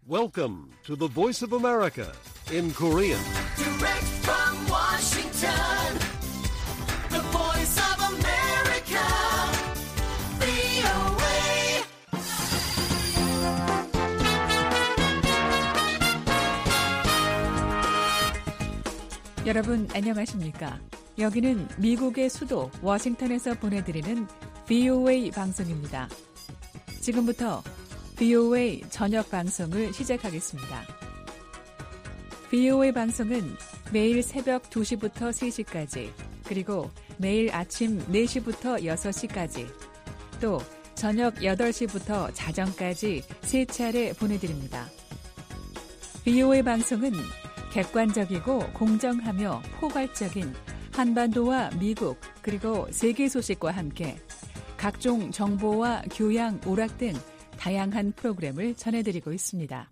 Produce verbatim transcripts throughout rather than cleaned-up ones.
Welcome to the Voice of America in Korean. Direct from Washington, the Voice of America, 브이오에이. 여러분 안녕하십니까? 여기는 미국의 수도 워싱턴에서 보내드리는 브이오에이 방송입니다. 지금부터 브이오에이 저녁 방송을 시작하겠습니다. 브이오에이 방송은 매일 새벽 두 시부터 세 시까지, 그리고 매일 아침 네 시부터 여섯 시까지, 또 저녁 여덟 시부터 자정까지 세 차례 보내드립니다. 브이오에이 방송은 객관적이고 공정하며 포괄적인 한반도와 미국 그리고 세계 소식과 함께 각종 정보와 교양, 오락 등 다양한 프로그램을 전해드리고 있습니다.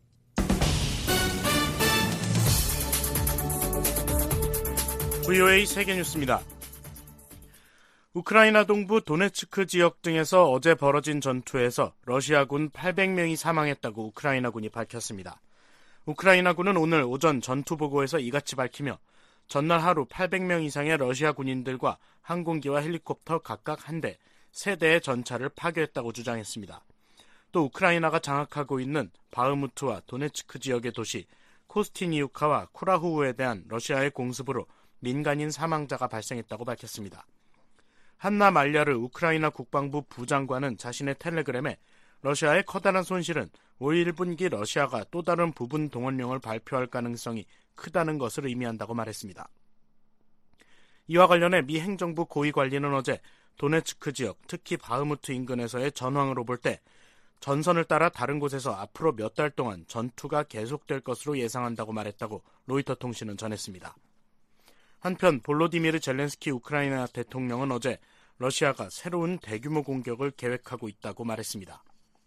브이오에이 세계뉴스입니다. 우크라이나 동부 도네츠크 지역 등에서 어제 벌어진 전투에서 러시아군 팔백 명이 사망했다고 우크라이나군이 밝혔습니다. 우크라이나군은 오늘 오전 전투 보고에서 이같이 밝히며 전날 하루 팔백 명 이상의 러시아 군인들과 항공기와 헬리콥터 각각 한 대, 세 대의 전차를 파괴했다고 주장했습니다. 또 우크라이나가 장악하고 있는 바흐무트와 도네츠크 지역의 도시 코스티니우카와 쿠라후우에 대한 러시아의 공습으로 민간인 사망자가 발생했다고 밝혔습니다. 한나 말야르 우크라이나 국방부 부장관은 자신의 텔레그램에 러시아의 커다란 손실은 올 일 분기 러시아가 또 다른 부분 동원령을 발표할 가능성이 크다는 것을 의미한다고 말했습니다. 이와 관련해 미 행정부 고위 관리는 어제 도네츠크 지역, 특히 바흐무트 인근에서의 전황으로 볼 때 전선을 따라 다른 곳에서 앞으로 몇 달 동안 전투가 계속될 것으로 예상한다고 말했다고 로이터 통신은 전했습니다. 한편 볼로디미르 젤렌스키 우크라이나 대통령은 어제 러시아가 새로운 대규모 공격을 계획하고 있다고 말했습니다.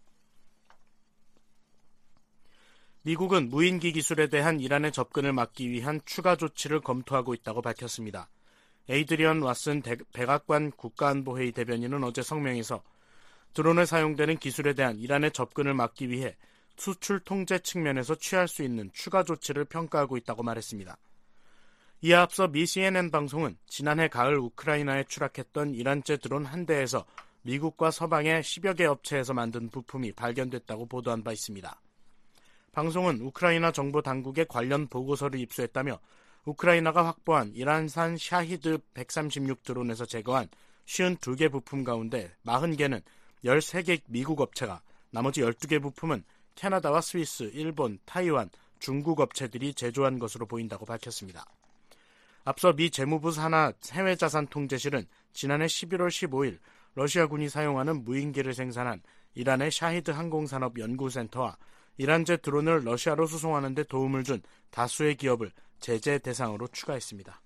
미국은 무인기 기술에 대한 이란의 접근을 막기 위한 추가 조치를 검토하고 있다고 밝혔습니다. 에이드리언 왓슨 백악관 국가안보회의 대변인은 어제 성명에서 드론에 사용되는 기술에 대한 이란의 접근을 막기 위해 수출 통제 측면에서 취할 수 있는 추가 조치를 평가하고 있다고 말했습니다. 이에 앞서 미 씨엔엔 방송은 지난해 가을 우크라이나에 추락했던 이란제 드론 한 대에서 미국과 서방의 십여 개 업체에서 만든 부품이 발견됐다고 보도한 바 있습니다. 방송은 우크라이나 정보 당국에 관련 보고서를 입수했다며 우크라이나가 확보한 이란산 샤히드 백삼십육 드론에서 제거한 오십이 개 부품 가운데 사십 개는 열세 개 미국 업체가, 나머지 열두 개 부품은 캐나다와 스위스, 일본, 타이완, 중국 업체들이 제조한 것으로 보인다고 밝혔습니다. 앞서 미 재무부 산하 해외자산통제실은 지난해 십일월 십오일 러시아군이 사용하는 무인기를 생산한 이란의 샤히드 항공산업연구센터와 이란제 드론을 러시아로 수송하는 데 도움을 준 다수의 기업을 제재 대상으로 추가했습니다.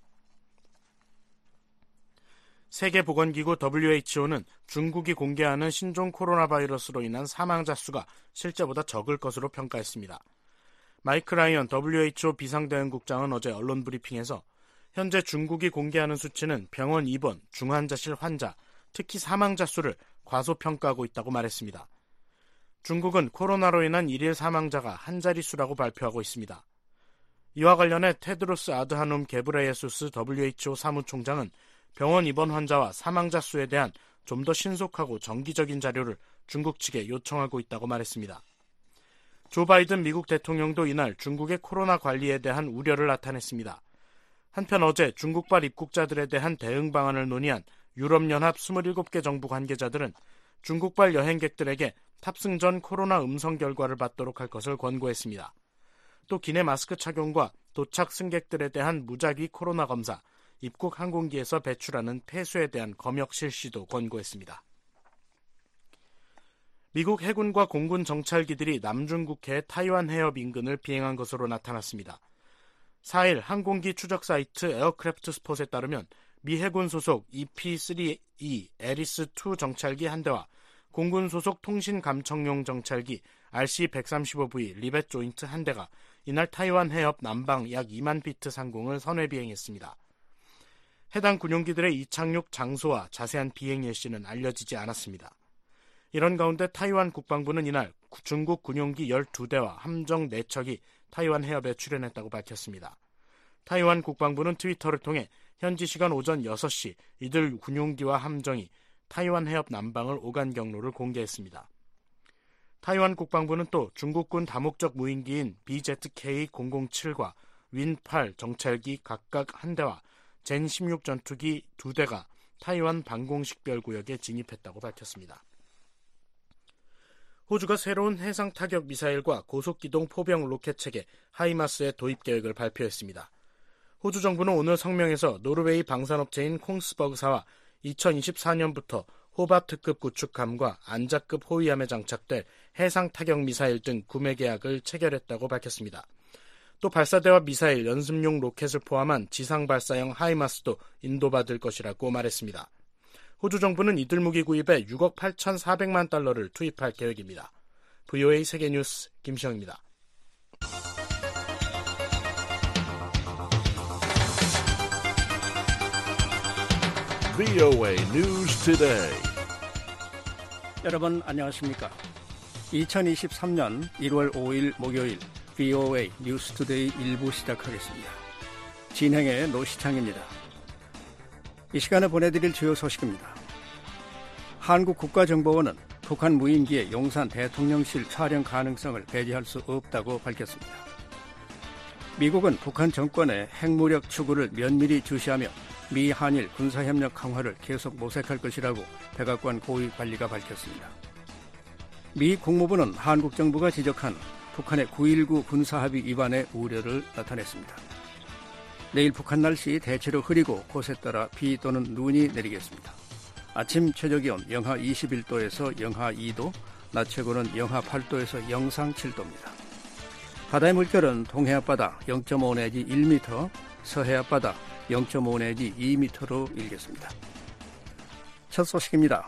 세계보건기구 더블유에이치오는 중국이 공개하는 신종 코로나 바이러스로 인한 사망자 수가 실제보다 적을 것으로 평가했습니다. 마이크 라이언 더블유에이치오 비상대응국장은 어제 언론 브리핑에서 현재 중국이 공개하는 수치는 병원 입원, 중환자실 환자, 특히 사망자 수를 과소평가하고 있다고 말했습니다. 중국은 코로나로 인한 일일 사망자가 한 자릿수라고 발표하고 있습니다. 이와 관련해 테드로스 아드하놈 게브레예수스 더블유에이치오 사무총장은 병원 입원 환자와 사망자 수에 대한 좀 더 신속하고 정기적인 자료를 중국 측에 요청하고 있다고 말했습니다. 조 바이든 미국 대통령도 이날 중국의 코로나 관리에 대한 우려를 나타냈습니다. 한편 어제 중국발 입국자들에 대한 대응 방안을 논의한 유럽연합 이십칠 개 정부 관계자들은 중국발 여행객들에게 탑승 전 코로나 음성 결과를 받도록 할 것을 권고했습니다. 또 기내 마스크 착용과 도착 승객들에 대한 무작위 코로나 검사, 입국 항공기에서 배출하는 폐수에 대한 검역 실시도 권고했습니다. 미국 해군과 공군 정찰기들이 남중국해의 타이완 해협 인근을 비행한 것으로 나타났습니다. 사일 항공기 추적 사이트 에어크래프트 스폿에 따르면 미 해군 소속 이피 쓰리 이 에리스 투 정찰기 한 대와 공군 소속 통신 감청용 정찰기 알씨 백삼십오 브이 리벳 조인트 한 대가 이날 타이완 해협 남방 약 이만 피트 상공을 선회 비행했습니다. 해당 군용기들의 이착륙 장소와 자세한 비행 예시는 알려지지 않았습니다. 이런 가운데 타이완 국방부는 이날 중국 군용기 열두 대와 함정 네 척이 타이완 해협에 출현했다고 밝혔습니다. 타이완 국방부는 트위터를 통해 현지 시간 오전 여섯 시 이들 군용기와 함정이 타이완 해협 남방을 오간 경로를 공개했습니다. 타이완 국방부는 또 중국군 다목적 무인기인 비제트케이 공공칠과 윈 팔 정찰기 각각 한 대와 젠 십육 전투기 두 대가 타이완 방공식별구역에 진입했다고 밝혔습니다. 호주가 새로운 해상 타격 미사일과 고속기동 포병 로켓 체계 하이마스의 도입 계획을 발표했습니다. 호주 정부는 오늘 성명에서 노르웨이 방산업체인 콩스버그사와 이천이십사 년부터 호밥 특급 구축함과 안자급 호위함에 장착될 해상 타격 미사일 등 구매 계약을 체결했다고 밝혔습니다. 또 발사대와 미사일, 연습용 로켓을 포함한 지상 발사형 하이마스도 인도받을 것이라고 말했습니다. 호주 정부는 이들 무기 구입에 육억 팔천사백만 달러를 투입할 계획입니다. 브이오에이 세계뉴스 김시영입니다. 브이오에이 News Today. 여러분 안녕하십니까? 이천이십삼 년 일월 오일 목요일 브이오에이 뉴스 투데이 일 부 시작하겠습니다. 진행의 노시창입니다. 이 시간에 보내드릴 주요 소식입니다. 한국 국가정보원은 북한 무인기의 용산 대통령실 촬영 가능성을 배제할 수 없다고 밝혔습니다. 미국은 북한 정권의 핵무력 추구를 면밀히 주시하며 미 한일 군사협력 강화를 계속 모색할 것이라고 백악관 고위관리가 밝혔습니다. 미 국무부는 한국 정부가 지적한 북한의 구일구 군사합의 위반의 우려를 나타냈습니다. 내일 북한 날씨 대체로 흐리고 곳에 따라 비 또는 눈이 내리겠습니다. 아침 최저기온 영하 이십일 도에서 영하 이 도, 낮 최고는 영하 팔 도에서 영상 칠 도입니다. 바다의 물결은 동해 앞바다 영 점 오 내지 일 미터, 서해 앞바다 영 점 오 내지 이 미터로 일겠습니다. 첫 소식입니다.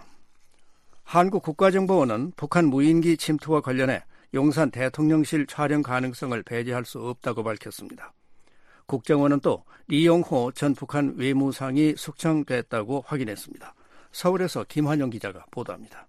한국 국가정보원은 북한 무인기 침투와 관련해 용산 대통령실 촬영 가능성을 배제할 수 없다고 밝혔습니다. 국정원은 또 리용호 전 북한 외무상이 숙청됐다고 확인했습니다. 서울에서 김환영 기자가 보도합니다.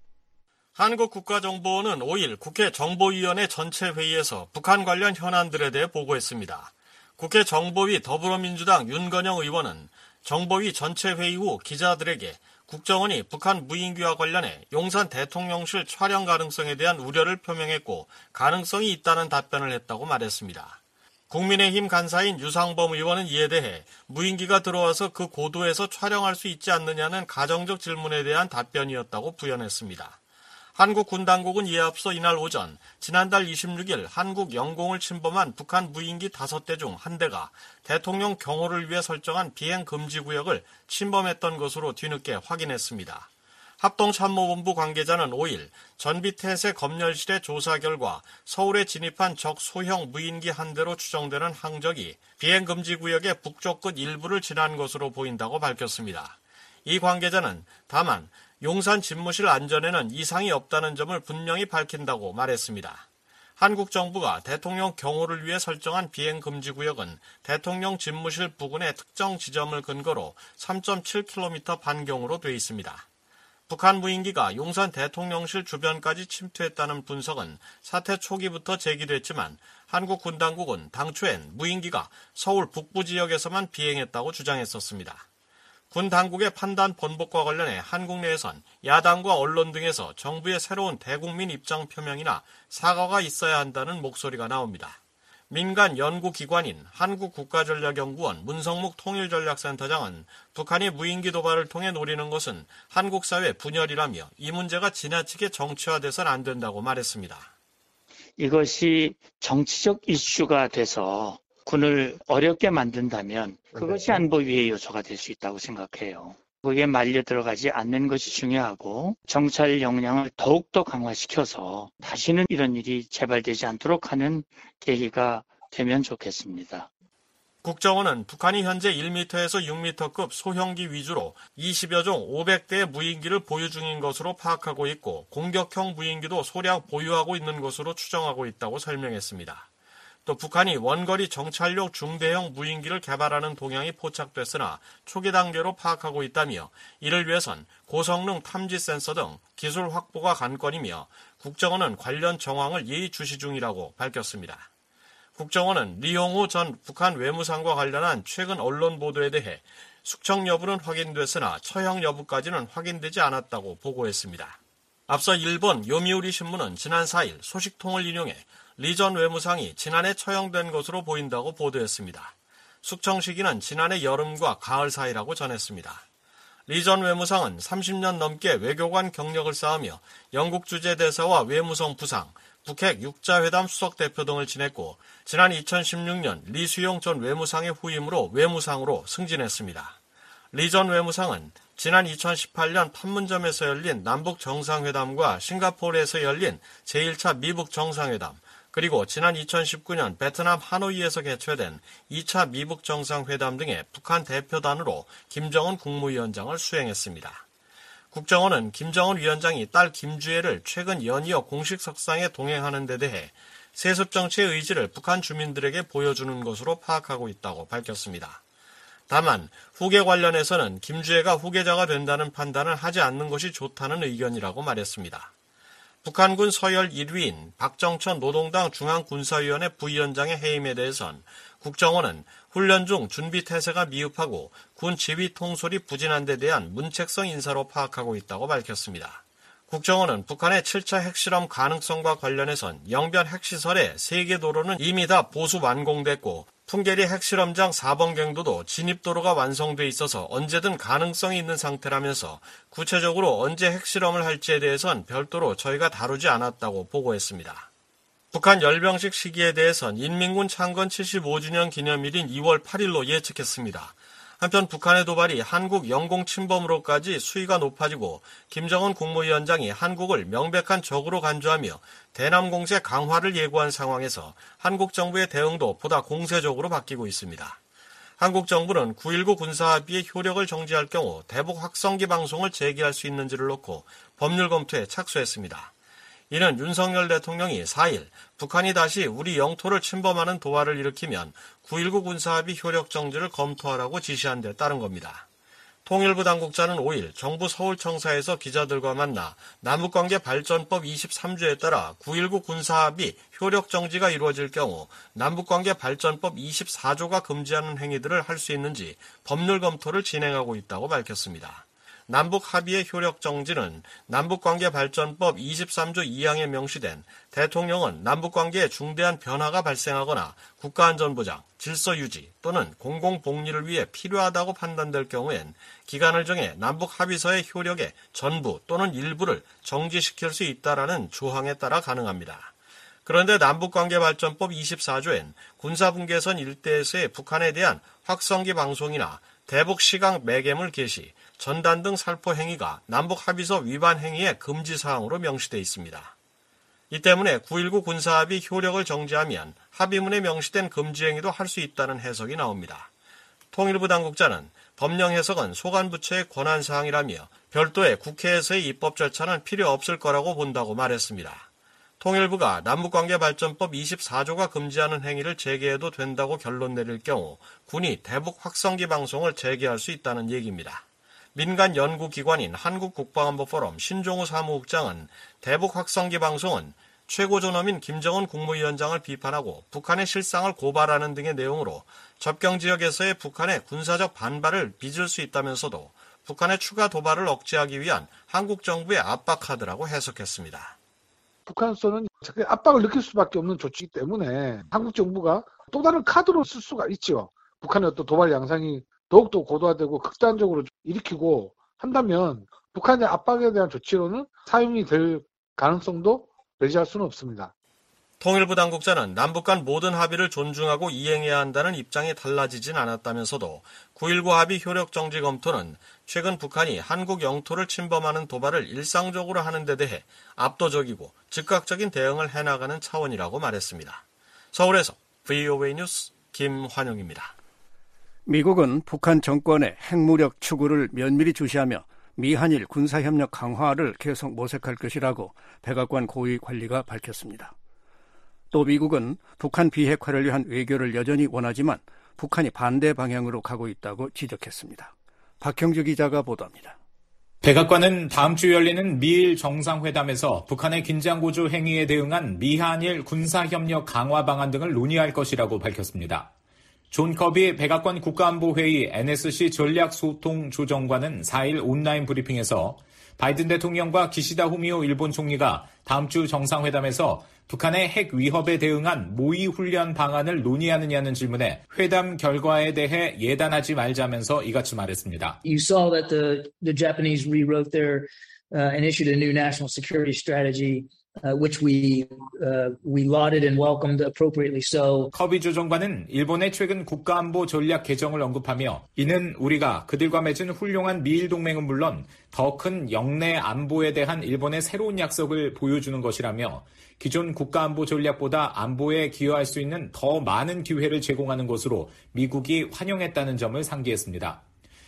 한국 국가정보원은 오일 국회 정보위원회 전체 회의에서 북한 관련 현안들에 대해 보고했습니다. 국회 정보위 더불어민주당 윤건영 의원은 정보위 전체 회의 후 기자들에게 국정원이 북한 무인기와 관련해 용산 대통령실 촬영 가능성에 대한 우려를 표명했고 가능성이 있다는 답변을 했다고 말했습니다. 국민의힘 간사인 유상범 의원은 이에 대해 무인기가 들어와서 그 고도에서 촬영할 수 있지 않느냐는 가정적 질문에 대한 답변이었다고 부연했습니다. 한국 군 당국은 이에 앞서 이날 오전 지난달 이십육일 한국 영공을 침범한 북한 무인기 다섯 대 중 한 대가 대통령 경호를 위해 설정한 비행 금지 구역을 침범했던 것으로 뒤늦게 확인했습니다. 합동참모본부 관계자는 오일 전비태세 검열실의 조사 결과 서울에 진입한 적 소형 무인기 한 대로 추정되는 항적이 비행 금지 구역의 북쪽 끝 일부를 지난 것으로 보인다고 밝혔습니다. 이 관계자는 다만 용산 집무실 안전에는 이상이 없다는 점을 분명히 밝힌다고 말했습니다. 한국 정부가 대통령 경호를 위해 설정한 비행 금지 구역은 대통령 집무실 부근의 특정 지점을 근거로 삼 점 칠 킬로미터 반경으로 돼 있습니다. 북한 무인기가 용산 대통령실 주변까지 침투했다는 분석은 사태 초기부터 제기됐지만 한국 군 당국은 당초엔 무인기가 서울 북부 지역에서만 비행했다고 주장했었습니다. 군 당국의 판단 번복과 관련해 한국 내에선 야당과 언론 등에서 정부의 새로운 대국민 입장 표명이나 사과가 있어야 한다는 목소리가 나옵니다. 민간 연구기관인 한국국가전략연구원 문성묵 통일전략센터장은 북한이 무인기 도발을 통해 노리는 것은 한국 사회 분열이라며 이 문제가 지나치게 정치화돼서는 안 된다고 말했습니다. 이것이 정치적 이슈가 돼서 군을 어렵게 만든다면 그것이 안보 위의 요소가 될 수 있다고 생각해요. 거기에 말려 들어가지 않는 것이 중요하고 정찰 역량을 더욱더 강화시켜서 다시는 이런 일이 재발되지 않도록 하는 계기가 되면 좋겠습니다. 국정원은 북한이 현재 일 미터에서 육 미터급 소형기 위주로 이십여 종 오백 대의 무인기를 보유 중인 것으로 파악하고 있고 공격형 무인기도 소량 보유하고 있는 것으로 추정하고 있다고 설명했습니다. 또 북한이 원거리 정찰용 중대형 무인기를 개발하는 동향이 포착됐으나 초기 단계로 파악하고 있다며 이를 위해선 고성능 탐지 센서 등 기술 확보가 관건이며 국정원은 관련 정황을 예의주시 중이라고 밝혔습니다. 국정원은 리용우 전 북한 외무상과 관련한 최근 언론 보도에 대해 숙청 여부는 확인됐으나 처형 여부까지는 확인되지 않았다고 보고했습니다. 앞서 일본 요미우리 신문은 지난 사일 소식통을 인용해 리 전 외무상이 지난해 처형된 것으로 보인다고 보도했습니다. 숙청 시기는 지난해 여름과 가을 사이라고 전했습니다. 리 전 외무상은 삼십 년 넘게 외교관 경력을 쌓으며 영국 주재대사와 외무성 부상, 북핵 육자회담 수석대표 등을 지냈고 지난 이천십육 년 리수용 전 외무상의 후임으로 외무상으로 승진했습니다. 리 전 외무상은 지난 이천십팔 년 판문점에서 열린 남북 정상회담과 싱가포르에서 열린 제일 차 미북 정상회담, 그리고 지난 이천십구 년 베트남 하노이에서 개최된 이 차 미북 정상회담 등의 북한 대표단으로 김정은 국무위원장을 수행했습니다. 국정원은 김정은 위원장이 딸 김주애를 최근 연이어 공식 석상에 동행하는 데 대해 세습 정치의 의지를 북한 주민들에게 보여주는 것으로 파악하고 있다고 밝혔습니다. 다만 후계 관련해서는 김주애가 후계자가 된다는 판단을 하지 않는 것이 좋다는 의견이라고 말했습니다. 북한군 서열 일 위인 박정천 노동당 중앙군사위원회 부위원장의 해임에 대해선 국정원은 훈련 중 준비 태세가 미흡하고 군 지휘 통솔이 부진한 데 대한 문책성 인사로 파악하고 있다고 밝혔습니다. 국정원은 북한의 칠 차 핵실험 가능성과 관련해선 영변 핵시설의 세 개 도로는 이미 다 보수 완공됐고 풍계리 핵실험장 사 번 경도도 진입도로가 완성돼 있어서 언제든 가능성이 있는 상태라면서 구체적으로 언제 핵실험을 할지에 대해선 별도로 저희가 다루지 않았다고 보고했습니다. 북한 열병식 시기에 대해선 인민군 창건 칠십오 주년 기념일인 이월 팔일로 예측했습니다. 한편 북한의 도발이 한국 영공 침범으로까지 수위가 높아지고 김정은 국무위원장이 한국을 명백한 적으로 간주하며 대남 공세 강화를 예고한 상황에서 한국 정부의 대응도 보다 공세적으로 바뀌고 있습니다. 한국 정부는 구일구 군사합의의 효력을 정지할 경우 대북 확성기 방송을 재개할 수 있는지를 놓고 법률 검토에 착수했습니다. 이는 윤석열 대통령이 사일 북한이 다시 우리 영토를 침범하는 도발을 일으키면 구일구 군사합의 효력 정지를 검토하라고 지시한 데 따른 겁니다. 통일부 당국자는 오일 정부 서울청사에서 기자들과 만나 남북관계 발전법 이십삼 조에 따라 구일구 군사합의 효력 정지가 이루어질 경우 남북관계 발전법 이십사 조가 금지하는 행위들을 할 수 있는지 법률 검토를 진행하고 있다고 밝혔습니다. 남북 합의의 효력 정지는 남북관계 발전법 이십삼 조 이 항에 명시된 대통령은 남북관계에 중대한 변화가 발생하거나 국가안전보장, 질서유지 또는 공공복리를 위해 필요하다고 판단될 경우엔 기간을 정해 남북 합의서의 효력의 전부 또는 일부를 정지시킬 수 있다라는 조항에 따라 가능합니다. 그런데 남북관계발전법 이십사 조엔 군사분계선 일대에서의 북한에 대한 확성기 방송이나 대북 시각 매개물 게시, 전단 등 살포 행위가 남북 합의서 위반 행위의 금지 사항으로 명시되어 있습니다. 이 때문에 구일구 군사합의 효력을 정지하면 합의문에 명시된 금지 행위도 할 수 있다는 해석이 나옵니다. 통일부 당국자는 법령 해석은 소관부처의 권한 사항이라며 별도의 국회에서의 입법 절차는 필요 없을 거라고 본다고 말했습니다. 통일부가 남북관계발전법 이십사 조가 금지하는 행위를 재개해도 된다고 결론 내릴 경우 군이 대북 확성기 방송을 재개할 수 있다는 얘기입니다. 민간 연구기관인 한국국방안보포럼 신종우 사무국장은 대북 확성기 방송은 최고존엄인 김정은 국무위원장을 비판하고 북한의 실상을 고발하는 등의 내용으로 접경지역에서의 북한의 군사적 반발을 빚을 수 있다면서도 북한의 추가 도발을 억제하기 위한 한국 정부의 압박 카드라고 해석했습니다. 북한으로서는 압박을 느낄 수밖에 없는 조치이기 때문에 한국 정부가 또 다른 카드로 쓸 수가 있죠. 북한의 어떤 도발 양상이 더욱더 고도화되고 극단적으로 일으키고 한다면 북한의 압박에 대한 조치로는 사용이 될 가능성도 배제할 수는 없습니다. 통일부 당국자는 남북 간 모든 합의를 존중하고 이행해야 한다는 입장이 달라지진 않았다면서도 구일구 합의 효력 정지 검토는 최근 북한이 한국 영토를 침범하는 도발을 일상적으로 하는 데 대해 압도적이고 즉각적인 대응을 해나가는 차원이라고 말했습니다. 서울에서 브이오에이 뉴스 김환용입니다. 미국은 북한 정권의 핵무력 추구를 면밀히 주시하며 미한일 군사협력 강화를 계속 모색할 것이라고 백악관 고위 관리가 밝혔습니다. 또 미국은 북한 비핵화를 위한 외교를 여전히 원하지만 북한이 반대 방향으로 가고 있다고 지적했습니다. 박형주 기자가 보도합니다. 백악관은 다음 주 열리는 미일 정상회담에서 북한의 긴장고조 행위에 대응한 미한일 군사협력 강화 방안 등을 논의할 것이라고 밝혔습니다. 존 커비 백악관 국가안보회의 엔에스씨 전략소통조정관은 사일 온라인 브리핑에서 바이든 대통령과 기시다 후미오 일본 총리가 다음 주 정상회담에서 북한의 핵 위협에 대응한 모의 훈련 방안을 논의하느냐는 질문에 회담 결과에 대해 예단하지 말자면서 이같이 말했습니다. You saw that the the Japanese rewrote their uh, and issued a new national security strategy. Uh, which we uh, we lauded and welcomed appropriately so. 커비 조정관은 일본의 최근 국가안보 전략 개정을 언급하며 이는 우리가 그들과 맺은 훌륭한 미일 동맹은 물론 더 큰 영내 안보에 대한 일본의 새로운 약속을 보여주는 것이라며 기존 국가안보 전략보다 안보에 기여할 수 있는 더 많은 기회를 제공하는 것으로 미국이 환영했다는 점을 상기했습니다.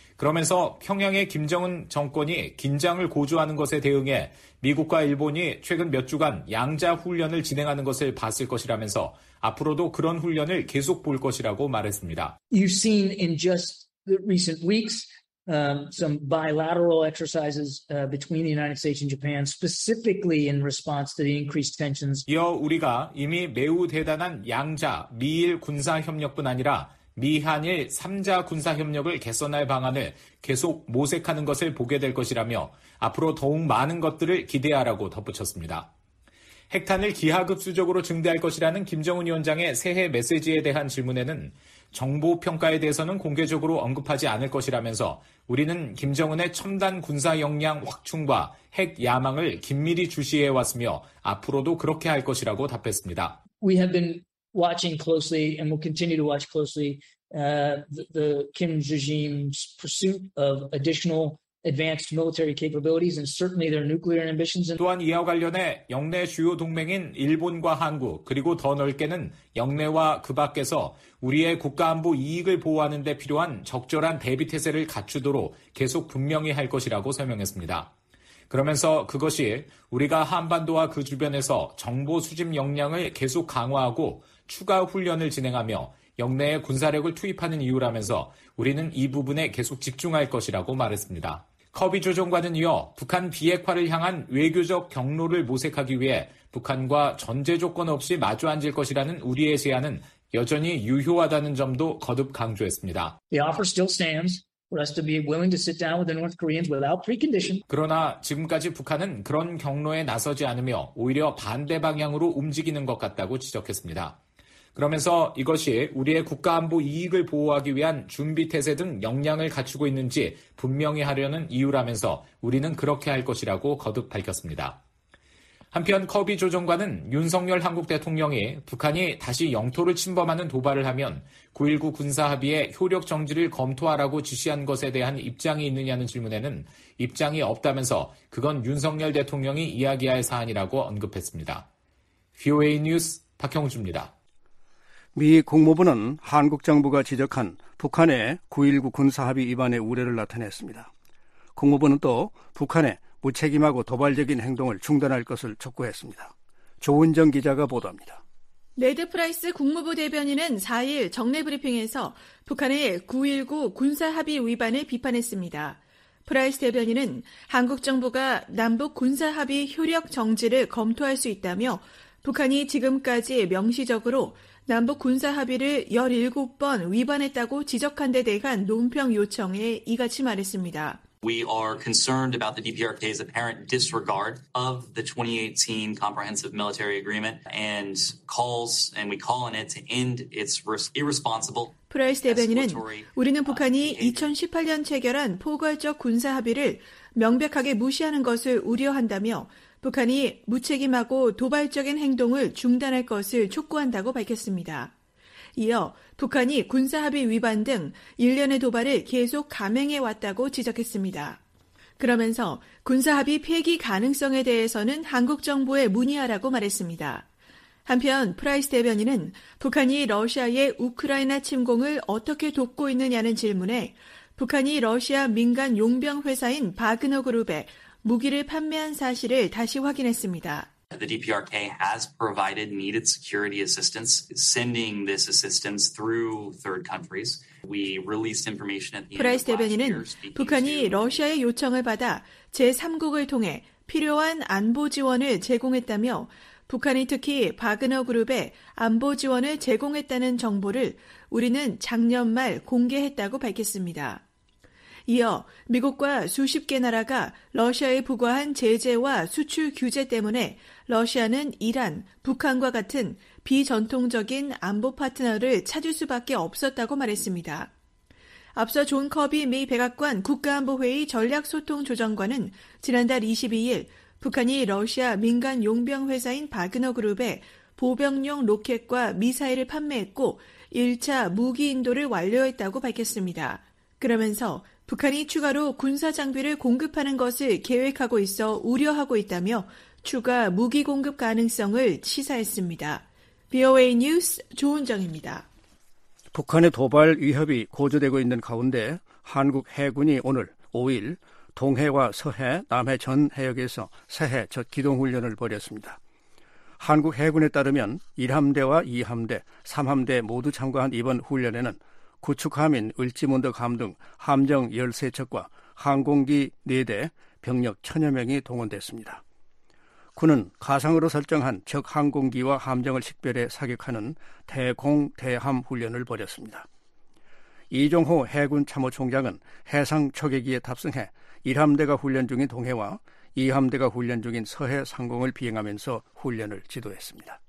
그러면서 평양의 김정은 정권이 긴장을 고조하는 것에 대응해 미국과 일본이 최근 몇 주간 양자 훈련을 진행하는 것을 봤을 것이라면서 앞으로도 그런 훈련을 계속 볼 것이라고 말했습니다. You've seen in just the recent weeks um, some bilateral exercises uh, between the United States and Japan, specifically in response to the increased tensions. 이어 우리가 이미 매우 대단한 양자, 미일 군사 협력뿐 아니라 미한일 삼자 군사협력을 개선할 방안을 계속 모색하는 것을 보게 될 것이라며 앞으로 더욱 많은 것들을 기대하라고 덧붙였습니다. 핵탄을 기하급수적으로 증대할 것이라는 김정은 위원장의 새해 메시지에 대한 질문에는 정보 평가에 대해서는 공개적으로 언급하지 않을 것이라면서 우리는 김정은의 첨단 군사 역량 확충과 핵 야망을 긴밀히 주시해왔으며 앞으로도 그렇게 할 것이라고 답했습니다. We have been watching closely and will continue to watch closely uh, the, the Kim regime's pursuit of additional advanced military capabilities and certainly their nuclear ambitions. 또한 이와 관련해 영내 주요 동맹인 일본과 한국 그리고 더 넓게는 영내와 그 밖에서 우리의 국가안보 이익을 보호하는 데 필요한 적절한 대비태세를 갖추도록 계속 분명히 할 것이라고 설명했습니다. 그러면서 그것이 우리가 한반도와 그 주변에서 정보 수집 역량을 계속 강화하고 추가 훈련을 진행하며 영내에 군사력을 투입하는 이유라면서 우리는 이 부분에 계속 집중할 것이라고 말했습니다. 커비 조정관은 이어 북한 비핵화를 향한 외교적 경로를 모색하기 위해 북한과 전제 조건 없이 마주 앉을 것이라는 우리의 제안은 여전히 유효하다는 점도 거듭 강조했습니다. The offer still stands. For us to be willing to sit down with the North Koreans without precondition. 그러나 지금까지 북한은 그런 경로에 나서지 않으며 오히려 반대 방향으로 움직이는 것 같다고 지적했습니다. 그러면서 이것이 우리의 국가안보 이익을 보호하기 위한 준비태세 등 역량을 갖추고 있는지 분명히 하려는 이유라면서 우리는 그렇게 할 것이라고 거듭 밝혔습니다. 한편 커비 조정관은 윤석열 한국 대통령이 북한이 다시 영토를 침범하는 도발을 하면 구일구 군사합의의 효력 정지를 검토하라고 지시한 것에 대한 입장이 있느냐는 질문에는 입장이 없다면서 그건 윤석열 대통령이 이야기할 사안이라고 언급했습니다. 브이오에이 뉴스 박형주입니다. 미 국무부는 한국 정부가 지적한 북한의 구일구 군사합의 위반의 우려를 나타냈습니다. 국무부는 또 북한의 무책임하고 도발적인 행동을 중단할 것을 촉구했습니다. 조은정 기자가 보도합니다. 네드 프라이스 국무부 대변인은 사일 정례 브리핑에서 북한의 구일구 군사합의 위반을 비판했습니다. 프라이스 대변인은 한국 정부가 남북 군사합의 효력 정지를 검토할 수 있다며 북한이 지금까지 명시적으로 남북 군사합의를 열일곱 번 위반했다고 지적한 데 대한 논평 요청에 이같이 말했습니다. We are concerned about the 디피아르케이's apparent disregard of the twenty eighteen Comprehensive Military Agreement and calls, and we call on it to end its irresponsible. 프라이스 대변인은 우리는 북한이 이천십팔 년 체결한 포괄적 군사 합의를 명백하게 무시하는 것을 우려한다며 북한이 무책임하고 도발적인 행동을 중단할 것을 촉구한다고 밝혔습니다. 이어 북한이 군사합의 위반 등 일련의 도발을 계속 감행해왔다고 지적했습니다. 그러면서 군사합의 폐기 가능성에 대해서는 한국 정부에 문의하라고 말했습니다. 한편 프라이스 대변인은 북한이 러시아의 우크라이나 침공을 어떻게 돕고 있느냐는 질문에 북한이 러시아 민간 용병 회사인 바그너 그룹에 무기를 판매한 사실을 다시 확인했습니다. the D P R K has provided needed security assistance, sending this assistance through third countries. We released information at the end 프라이스 of last 대변인은 year speaking 북한이 to 러시아의 요청을 받아 제삼국을 통해 필요한 안보 지원을 제공했다며 북한이 특히 바그너 그룹에 안보 지원을 제공했다는 정보를 우리는 작년 말 공개했다고 밝혔습니다. 이어 미국과 수십 개 나라가 러시아에 부과한 제재와 수출 규제 때문에 러시아는 이란, 북한과 같은 비전통적인 안보 파트너를 찾을 수밖에 없었다고 말했습니다. 앞서 존 커비 미 백악관 국가안보회의 전략소통조정관은 지난달 이십이일 북한이 러시아 민간 용병 회사인 바그너 그룹에 보병용 로켓과 미사일을 판매했고 일 차 무기 인도를 완료했다고 밝혔습니다. 그러면서 북한이 추가로 군사 장비를 공급하는 것을 계획하고 있어 우려하고 있다며 추가 무기 공급 가능성을 시사했습니다. 브이오에이 뉴스 조은정입니다. 북한의 도발 위협이 고조되고 있는 가운데 한국 해군이 오늘 오일 동해와 서해, 남해 전 해역에서 새해 첫 기동훈련을 벌였습니다. 한국 해군에 따르면 일 함대와 이 함대, 삼 함대 모두 참가한 이번 훈련에는 구축함인 을지문덕함 등 함정 열세 척과 항공기 네 대, 병력 천여 명이 동원됐습니다. 군은 가상으로 설정한 적 항공기와 함정을 식별해 사격하는 대공, 대함 훈련을 벌였습니다. 이종호 해군 참모총장은 해상 초계기에 탑승해 일 함대가 훈련 중인 동해와 이 함대가 훈련 중인 서해 상공을 비행하면서 훈련을 지도했습니다.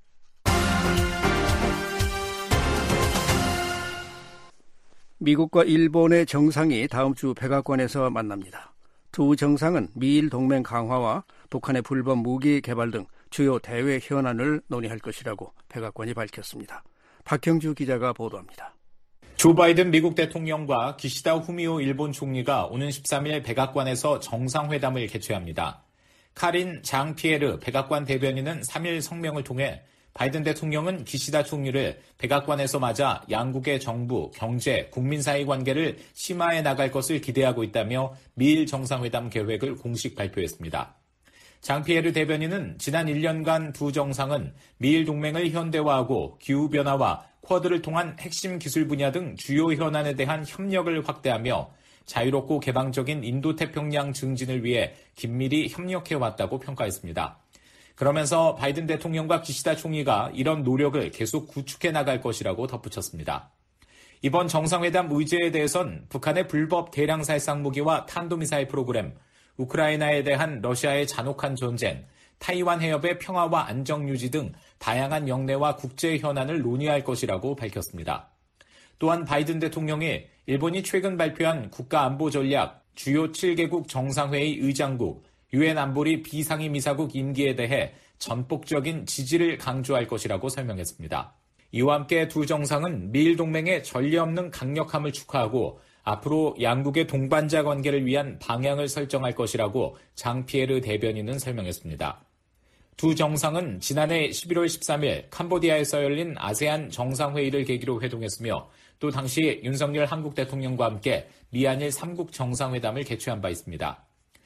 미국과 일본의 정상이 다음 주 백악관에서 만납니다. 두 정상은 미일 동맹 강화와 북한의 불법 무기 개발 등 주요 대외 현안을 논의할 것이라고 백악관이 밝혔습니다. 박형주 기자가 보도합니다. 조 바이든 미국 대통령과 기시다 후미오 일본 총리가 오는 십삼일 백악관에서 정상회담을 개최합니다. 카린 장 피에르 백악관 대변인은 삼일 성명을 통해 바이든 대통령은 기시다 총리를 백악관에서 맞아 양국의 정부, 경제, 국민 사이 관계를 심화해 나갈 것을 기대하고 있다며 미일 정상회담 계획을 공식 발표했습니다. 장 피에르 대변인은 지난 일 년간 두 정상은 미일 동맹을 현대화하고 기후변화와 쿼드를 통한 핵심 기술 분야 등 주요 현안에 대한 협력을 확대하며 자유롭고 개방적인 인도태평양 증진을 위해 긴밀히 협력해왔다고 평가했습니다. 그러면서 바이든 대통령과 기시다 총리가 이런 노력을 계속 구축해 나갈 것이라고 덧붙였습니다. 이번 정상회담 의제에 대해선 북한의 불법 대량 살상 무기와 탄도미사일 프로그램, 우크라이나에 대한 러시아의 잔혹한 전쟁, 타이완 해협의 평화와 안정 유지 등 다양한 영내와 국제 현안을 논의할 것이라고 밝혔습니다. 또한 바이든 대통령이 일본이 최근 발표한 국가안보 전략 주요 칠 개국 정상회의 의장국, 유엔 안보리 비상임이사국 임기에 대해 전폭적인 지지를 강조할 것이라고 설명했습니다. 이와 함께 두 정상은 미일 동맹의 전례 없는 강력함을 축하하고 앞으로 양국의 동반자 관계를 위한 방향을 설정할 것이라고 장 피에르 대변인은 설명했습니다. 두 정상은 지난해 십일월 십삼일 캄보디아에서 열린 아세안 정상회의를 계기로 회동했으며 또 당시 윤석열 한국 대통령과 함께 미한일 삼국 정상회담을 개최한 바 있습니다.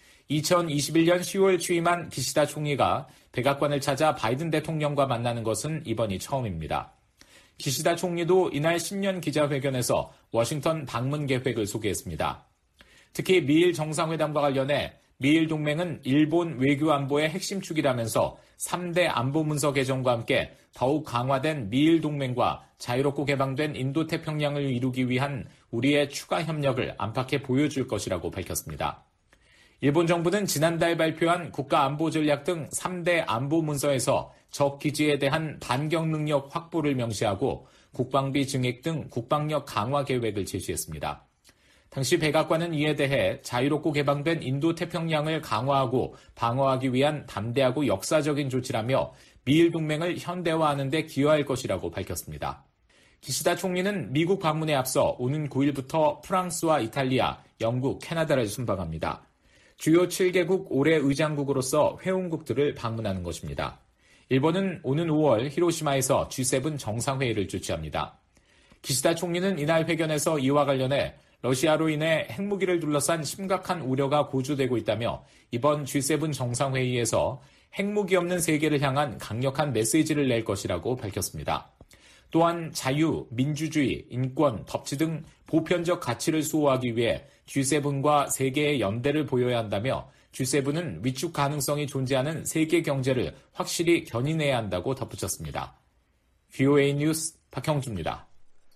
이천이십일년 시월 취임한 기시다 총리가 백악관을 찾아 바이든 대통령과 만나는 것은 이번이 처음입니다. 기시다 총리도 이날 신년 기자회견에서 워싱턴 방문 계획을 소개했습니다. 특히 미일 정상회담과 관련해 미일 동맹은 일본 외교안보의 핵심 축이라면서 삼 대 안보문서 개정과 함께 더욱 강화된 미일 동맹과 자유롭고 개방된 인도태평양을 이루기 위한 우리의 추가 협력을 안팎에 보여줄 것이라고 밝혔습니다. 일본 정부는 지난달 발표한 국가안보전략 등 삼 대 안보문서에서 적 기지에 대한 반격 능력 확보를 명시하고 국방비 증액 등 국방력 강화 계획을 제시했습니다. 당시 백악관은 이에 대해 자유롭고 개방된 인도태평양을 강화하고 방어하기 위한 담대하고 역사적인 조치라며 미일 동맹을 현대화하는 데 기여할 것이라고 밝혔습니다. 기시다 총리는 미국 방문에 앞서 오는 구일부터 프랑스와 이탈리아, 영국, 캐나다를 순방합니다. 주요 칠 개국 올해 의장국으로서 회원국들을 방문하는 것입니다. 일본은 오는 오월 히로시마에서 지 세븐 정상회의를 주최합니다. 기시다 총리는 이날 회견에서 이와 관련해 러시아로 인해 핵무기를 둘러싼 심각한 우려가 고조되고 있다며 이번 지 세븐 정상회의에서 핵무기 없는 세계를 향한 강력한 메시지를 낼 것이라고 밝혔습니다. 또한 자유, 민주주의, 인권, 법치 등 보편적 가치를 수호하기 위해 지 세븐과 세계의 연대를 보여야 한다며 지 세븐은 위축 가능성이 존재하는 세계 경제를 확실히 견인해야 한다고 덧붙였습니다. 브이오에이 뉴스 박형주입니다.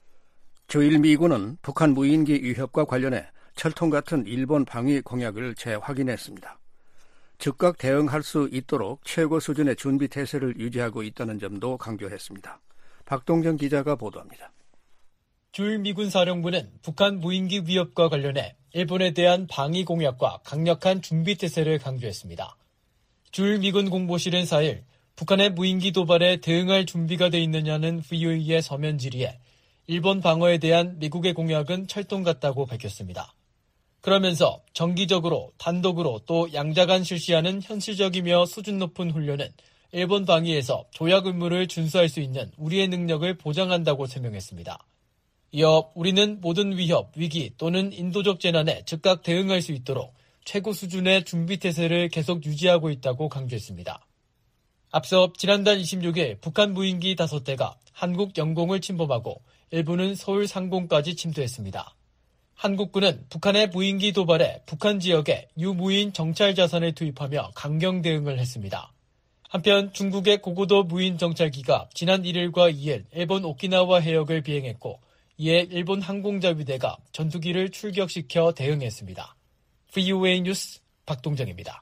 주일 미군은 북한 무인기 위협과 관련해 철통 같은 일본 방위 공약을 재확인했습니다. 즉각 대응할 수 있도록 최고 수준의 준비 태세를 유지하고 있다는 점도 강조했습니다. 박동정 기자가 보도합니다. 주일 미군 사령부는 북한 무인기 위협과 관련해 일본에 대한 방위 공약과 강력한 준비 태세를 강조했습니다. 주일 미군 공보실은 사일 북한의 무인기 도발에 대응할 준비가 돼 있느냐는 브이오에이의 서면 질의에 일본 방어에 대한 미국의 공약은 철통 같다고 밝혔습니다. 그러면서 정기적으로 단독으로 또 양자간 실시하는 현실적이며 수준 높은 훈련은 일본 방위에서 조약 의무를 준수할 수 있는 우리의 능력을 보장한다고 설명했습니다. 이어 우리는 모든 위협, 위기 또는 인도적 재난에 즉각 대응할 수 있도록 최고 수준의 준비 태세를 계속 유지하고 있다고 강조했습니다. 앞서 지난달 이십육일 북한 무인기 다섯 대가 한국 영공을 침범하고 일부는 서울 상공까지 침투했습니다. 한국군은 북한의 무인기 도발에 북한 지역에 유무인 정찰 자산을 투입하며 강경 대응을 했습니다. 한편 중국의 고고도 무인 정찰기가 지난 일일과 이일 일본 오키나와 해역을 비행했고 이에 일본 항공자위대가 전투기를 출격시켜 대응했습니다. 브이오에이 뉴스 박동정입니다.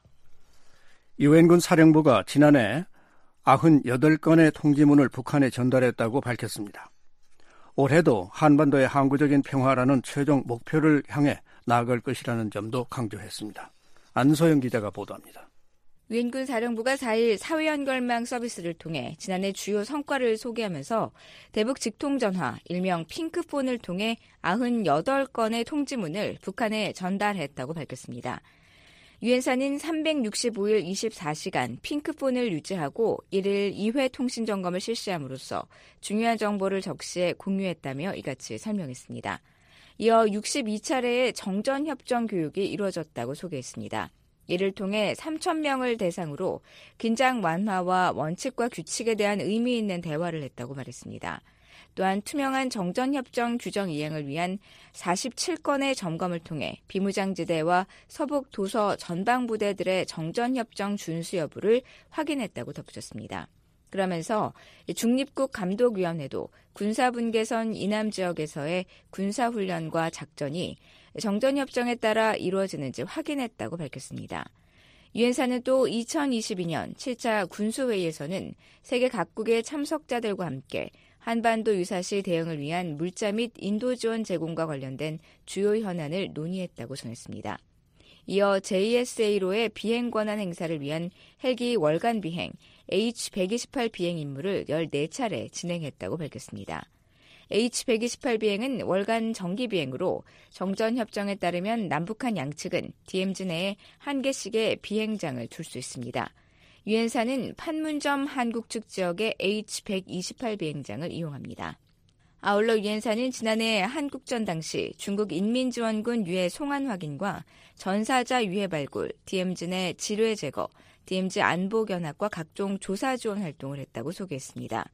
유엔군 사령부가 지난해 구십팔 건의 통지문을 북한에 전달했다고 밝혔습니다. 올해도 한반도의 항구적인 평화라는 최종 목표를 향해 나아갈 것이라는 점도 강조했습니다. 안소영 기자가 보도합니다. 유엔군 사령부가 사일 사회연결망 서비스를 통해 지난해 주요 성과를 소개하면서 대북 직통전화, 일명 핑크폰을 통해 구십팔 건의 통지문을 북한에 전달했다고 밝혔습니다. 유엔사는 삼백육십오일 이십사 시간 핑크폰을 유지하고 일일 이 회 통신 점검을 실시함으로써 중요한 정보를 적시해 공유했다며 이같이 설명했습니다. 이어 육십이 차례의 정전협정 교육이 이루어졌다고 소개했습니다. 이를 통해 삼천 명을 대상으로 긴장 완화와 원칙과 규칙에 대한 의미 있는 대화를 했다고 말했습니다. 또한 투명한 정전협정 규정 이행을 위한 사십칠 건의 점검을 통해 비무장지대와 서북 도서 전방부대들의 정전협정 준수 여부를 확인했다고 덧붙였습니다. 그러면서 중립국 감독위원회도 군사분계선 이남 지역에서의 군사훈련과 작전이 정전협정에 따라 이루어지는지 확인했다고 밝혔습니다. 유엔사는 또 이천이십이 년 칠 차 군수회의에서는 세계 각국의 참석자들과 함께 한반도 유사시 대응을 위한 물자 및 인도 지원 제공과 관련된 주요 현안을 논의했다고 전했습니다. 이어 제이에스에이로의 비행 권한 행사를 위한 헬기 월간 비행 에이치 백이십팔 비행 임무를 열네 차례 진행했다고 밝혔습니다. 에이치 백이십팔 비행은 월간 정기 비행으로 정전협정에 따르면 남북한 양측은 디엠지 내에 한 개씩의 비행장을 둘 수 있습니다. 유엔사는 판문점 한국 측 지역의 에이치 백이십팔 비행장을 이용합니다. 아울러 유엔사는 지난해 한국전 당시 중국 인민지원군 유해 송환 확인과 전사자 유해 발굴, 디엠지 내 지뢰 제거, 디엠지 안보 견학과 각종 조사 지원 활동을 했다고 소개했습니다.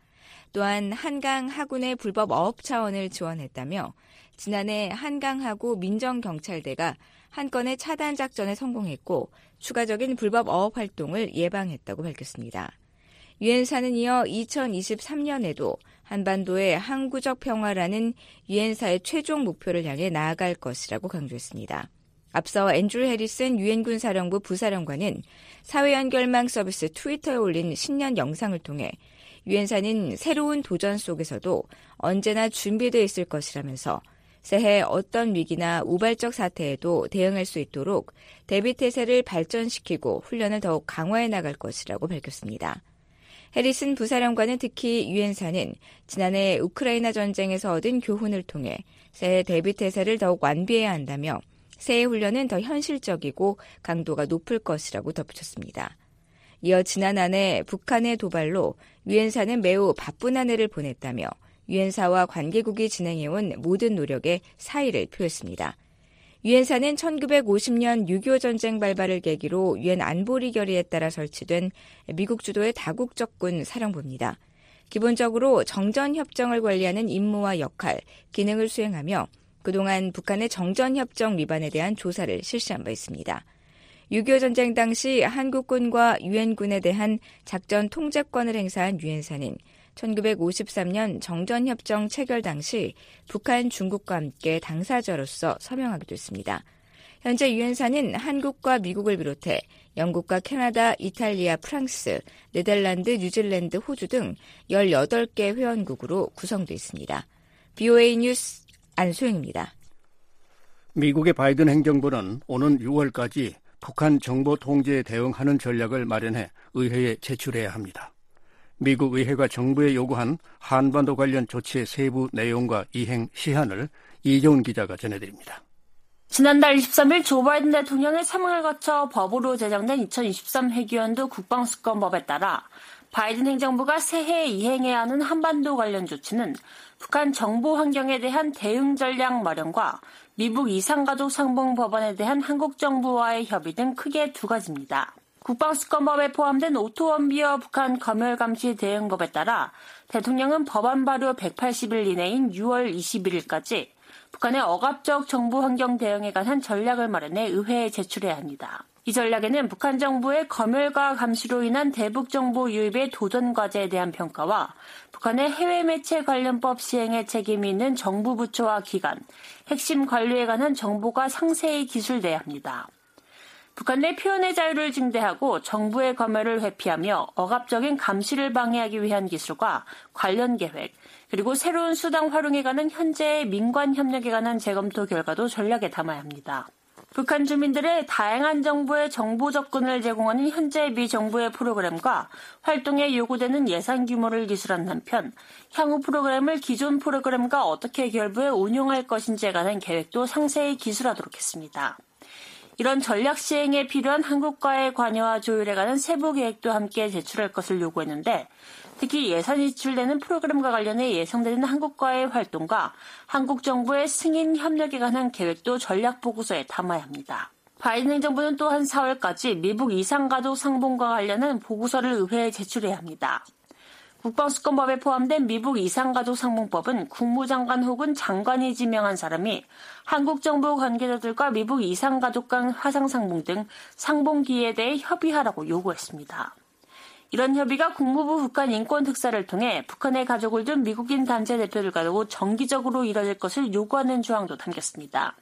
또한 한강 하군의 불법 어업 차원을 지원했다며 지난해 한강 하구 민정경찰대가 한 건의 차단 작전에 성공했고 추가적인 불법 어업 활동을 예방했다고 밝혔습니다. 유엔사는 이어 이천이십삼 년에도 한반도의 항구적 평화라는 유엔사의 최종 목표를 향해 나아갈 것이라고 강조했습니다. 앞서 앤드류 해리슨 유엔군 사령부 부사령관은 사회연결망 서비스 트위터에 올린 신년 영상을 통해 유엔사는 새로운 도전 속에서도 언제나 준비되어 있을 것이라면서 새해 어떤 위기나 우발적 사태에도 대응할 수 있도록 대비태세를 발전시키고 훈련을 더욱 강화해 나갈 것이라고 밝혔습니다. 해리슨 부사령관은 특히 유엔사는 지난해 우크라이나 전쟁에서 얻은 교훈을 통해 새해 대비태세를 더욱 완비해야 한다며 새해 훈련은 더 현실적이고 강도가 높을 것이라고 덧붙였습니다. 이어 지난 한 해 북한의 도발로 유엔사는 매우 바쁜 한 해를 보냈다며 유엔사와 관계국이 진행해온 모든 노력에 사의를 표했습니다. 유엔사는 천구백오십 년 육이오 전쟁 발발을 계기로 유엔 안보리 결의에 따라 설치된 미국 주도의 다국적군 사령부입니다. 기본적으로 정전협정을 관리하는 임무와 역할, 기능을 수행하며 그동안 북한의 정전협정 위반에 대한 조사를 실시한 바 있습니다. 육이오 전쟁 당시 한국군과 유엔군에 대한 작전 통제권을 행사한 유엔사는 천구백오십삼 년 정전협정 체결 당시 북한, 중국과 함께 당사자로서 서명하기도 했습니다. 현재 유엔사는 한국과 미국을 비롯해 영국과 캐나다, 이탈리아, 프랑스, 네덜란드, 뉴질랜드, 호주 등 열여덟 개 회원국으로 구성되어 있습니다. 비오에이 뉴스 안소영입니다. 미국의 바이든 행정부는 오는 유월까지 북한 정보 통제에 대응하는 전략을 마련해 의회에 제출해야 합니다. 미국 의회가 정부에 요구한 한반도 관련 조치의 세부 내용과 이행 시한을 이정훈 기자가 전해드립니다. 지난달 이십삼 일 조 바이든 대통령의 사명을 거쳐 법으로 제정된 이천이십삼 회기연도 국방수권법에 따라 바이든 행정부가 새해에 이행해야 하는 한반도 관련 조치는 북한 정보 환경에 대한 대응 전략 마련과 미국 이산가족 상봉 법안에 대한 한국 정부와의 협의 등 크게 두 가지입니다. 국방수권법에 포함된 오토원비어 북한 검열감시 대응법에 따라 대통령은 법안 발효 백팔십 일 이내인 유월 이십일일까지 북한의 억압적 정보 환경 대응에 관한 전략을 마련해 의회에 제출해야 합니다. 이 전략에는 북한 정부의 검열과 감시로 인한 대북 정보 유입의 도전 과제에 대한 평가와 북한의 해외 매체 관련법 시행에 책임이 있는 정부 부처와 기관, 핵심 관료에 관한 정보가 상세히 기술돼야 합니다. 북한 내 표현의 자유를 증대하고 정부의 검열을 회피하며 억압적인 감시를 방해하기 위한 기술과 관련 계획, 그리고 새로운 수당 활용에 관한 현재의 민관 협력에 관한 재검토 결과도 전략에 담아야 합니다. 북한 주민들의 다양한 정보의 정보 접근을 제공하는 현재 미 정부의 프로그램과 활동에 요구되는 예산 규모를 기술한 한편 향후 프로그램을 기존 프로그램과 어떻게 결부해 운용할 것인지에 관한 계획도 상세히 기술하도록 했습니다. 이런 전략 시행에 필요한 한국과의 관여와 조율에 관한 세부 계획도 함께 제출할 것을 요구했는데 특히 예산이 지출되는 프로그램과 관련해 예상되는 한국과의 활동과 한국 정부의 승인 협력에 관한 계획도 전략 보고서에 담아야 합니다. 바이든 행정부는 또한 사월까지 미국 이산가족 상봉과 관련한 보고서를 의회에 제출해야 합니다. 국방수권법에 포함된 미국 이산가족 상봉법은 국무장관 혹은 장관이 지명한 사람이 한국 정부 관계자들과 미국 이산가족 간 화상상봉 등 상봉기에 대해 협의하라고 요구했습니다. 이런 협의가 국무부 북한 인권특사를 통해 북한의 가족을 둔 미국인 단체 대표들과도 정기적으로 이뤄질 것을 요구하는 조항도 담겼습니다.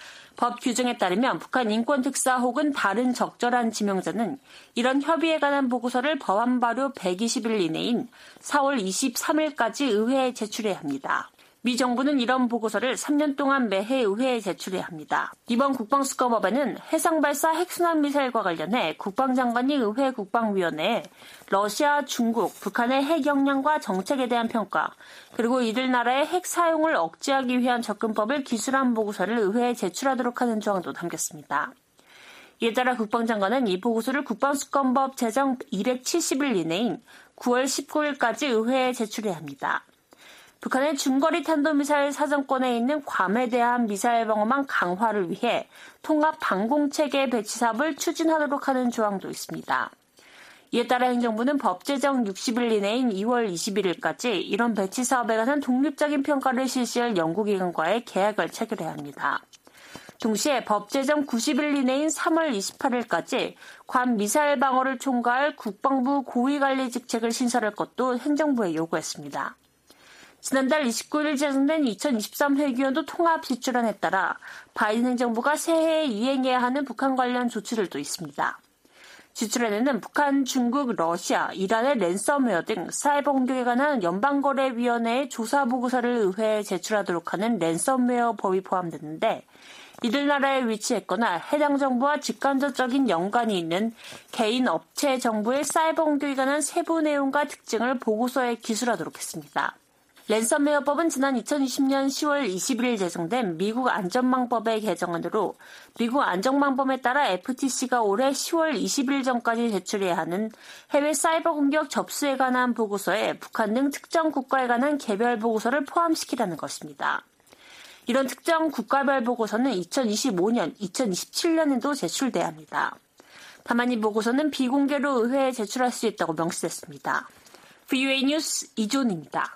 법 규정에 따르면 북한 인권특사 혹은 다른 적절한 지명자는 이런 협의에 관한 보고서를 법안 발효 백이십 일 이내인 사월 이십삼일까지 의회에 제출해야 합니다. 미 정부는 이런 보고서를 삼 년 동안 매해 의회에 제출해야 합니다. 이번 국방수권법에는 해상발사 핵순환 미사일과 관련해 국방장관이 의회 국방위원회에 러시아, 중국, 북한의 핵 역량과 정책에 대한 평가, 그리고 이들 나라의 핵 사용을 억제하기 위한 접근법을 기술한 보고서를 의회에 제출하도록 하는 조항도 담겼습니다. 이에 따라 국방장관은 이 보고서를 국방수권법 제정 이백칠십 일 이내인 구월 십구일까지 의회에 제출해야 합니다. 북한의 중거리 탄도미사일 사정권에 있는 괌에 대한 미사일 방어망 강화를 위해 통합 방공체계 배치 사업을 추진하도록 하는 조항도 있습니다. 이에 따라 행정부는 법 제정 육십 일 이내인 이월 이십일일까지 이런 배치 사업에 관한 독립적인 평가를 실시할 연구기관과의 계약을 체결해야 합니다. 동시에 법 제정 구십 일 이내인 삼월 이십팔일까지 괌 미사일 방어를 총괄할 국방부 고위관리 직책을 신설할 것도 행정부에 요구했습니다. 지난달 이십구일 제정된 이천이십삼 회기연도 통합 지출안에 따라 바이든 행정부가 새해에 이행해야 하는 북한 관련 조치들도 있습니다. 지출안에는 북한, 중국, 러시아, 이란의 랜섬웨어 등 사이버 공격에 관한 연방거래위원회의 조사 보고서를 의회에 제출하도록 하는 랜섬웨어 법이 포함됐는데 이들 나라에 위치했거나 해당 정부와 직간접적인 연관이 있는 개인, 업체, 정부의 사이버 공격에 관한 세부 내용과 특징을 보고서에 기술하도록 했습니다. 랜섬웨어법은 지난 이천이십년 시월 이십일일 제정된 미국 안전망법의 개정안으로 미국 안전망법에 따라 에프티씨가 올해 시월 이십일 전까지 제출해야 하는 해외 사이버 공격 접수에 관한 보고서에 북한 등 특정 국가에 관한 개별 보고서를 포함시키라는 것입니다. 이런 특정 국가별 보고서는 이천이십오 년, 이천이십칠 년에도 제출돼야 합니다. 다만 이 보고서는 비공개로 의회에 제출할 수 있다고 명시됐습니다. 브이오에이 뉴스 이존입니다.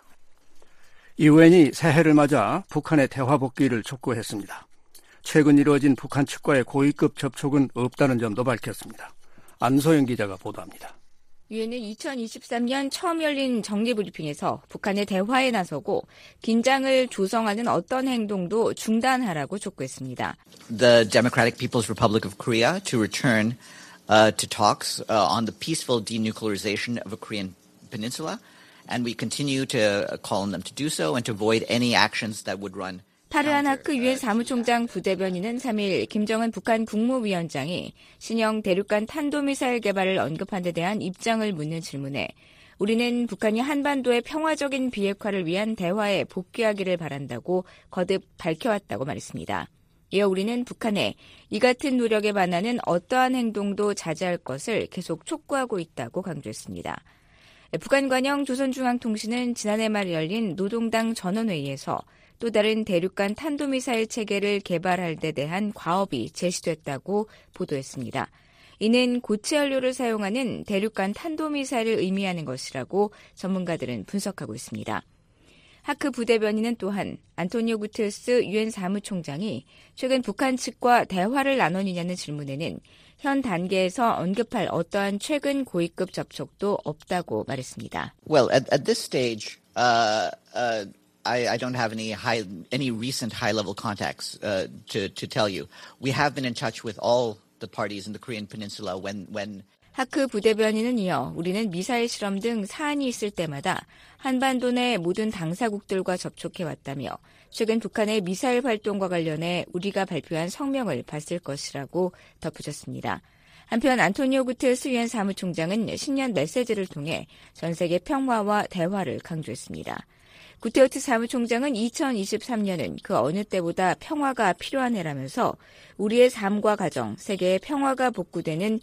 유엔이 새해를 맞아 북한의 대화 복귀를 촉구했습니다. 최근 이루어진 북한 측과의 고위급 접촉은 없다는 점도 밝혔습니다. 안소영 기자가 보도합니다. 유엔은 이천이십삼 년 처음 열린 정례브리핑에서 북한의 대화에 나서고 긴장을 조성하는 어떤 행동도 중단하라고 촉구했습니다. The Democratic People's Republic of Korea to return uh, to talks uh, on the peaceful denuclearization of a Korean peninsula, and we continue to call on them to do so and to avoid any actions that would run. 파르한 하크 유엔 사무총장 부대변인은 삼 일 김정은 북한 국무위원장이 신형 대륙간 탄도미사일 개발을 언급한 데 대한 입장을 묻는 질문에 우리는 북한이 한반도의 평화적인 비핵화를 위한 대화에 복귀하기를 바란다고 거듭 밝혀왔다고 말했습니다. 이어 우리는 북한에 이 같은 노력에 반하는 어떠한 행동도 자제할 것을 계속 촉구하고 있다고 강조했습니다. 북한 관영 조선중앙통신은 지난해 말 열린 노동당 전원회의에서 또 다른 대륙간 탄도미사일 체계를 개발할 데 대한 과업이 제시됐다고 보도했습니다. 이는 고체 연료를 사용하는 대륙간 탄도미사일을 의미하는 것이라고 전문가들은 분석하고 있습니다. 하크 부대변인은 또한 안토니오 구테르스 유엔 사무총장이 최근 북한 측과 대화를 나누느냐는 질문에는 현 단계에서 언급할 어떠한 최근 고위급 접촉도 없다고 말했습니다. Well, at, at this stage, uh, uh, I, I don't have any high, any recent high-level contacts uh, to to tell you. We have been in touch with all the parties in the Korean Peninsula when when. 하크 부대변인은 이어 우리는 미사일 실험 등 사안이 있을 때마다 한반도 내 모든 당사국들과 접촉해왔다며 최근 북한의 미사일 활동과 관련해 우리가 발표한 성명을 봤을 것이라고 덧붙였습니다. 한편 안토니오 구테르스 유엔 사무총장은 신년 메시지를 통해 전 세계 평화와 대화를 강조했습니다. 구테르스 사무총장은 이천이십삼 년은 그 어느 때보다 평화가 필요한 해라면서 우리의 삶과 가정, 세계의 평화가 복구되는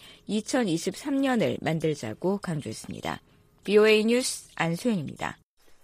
이천이십삼 년을 만들자고 강조했습니다. 브이오에이 뉴스 안소연입니다.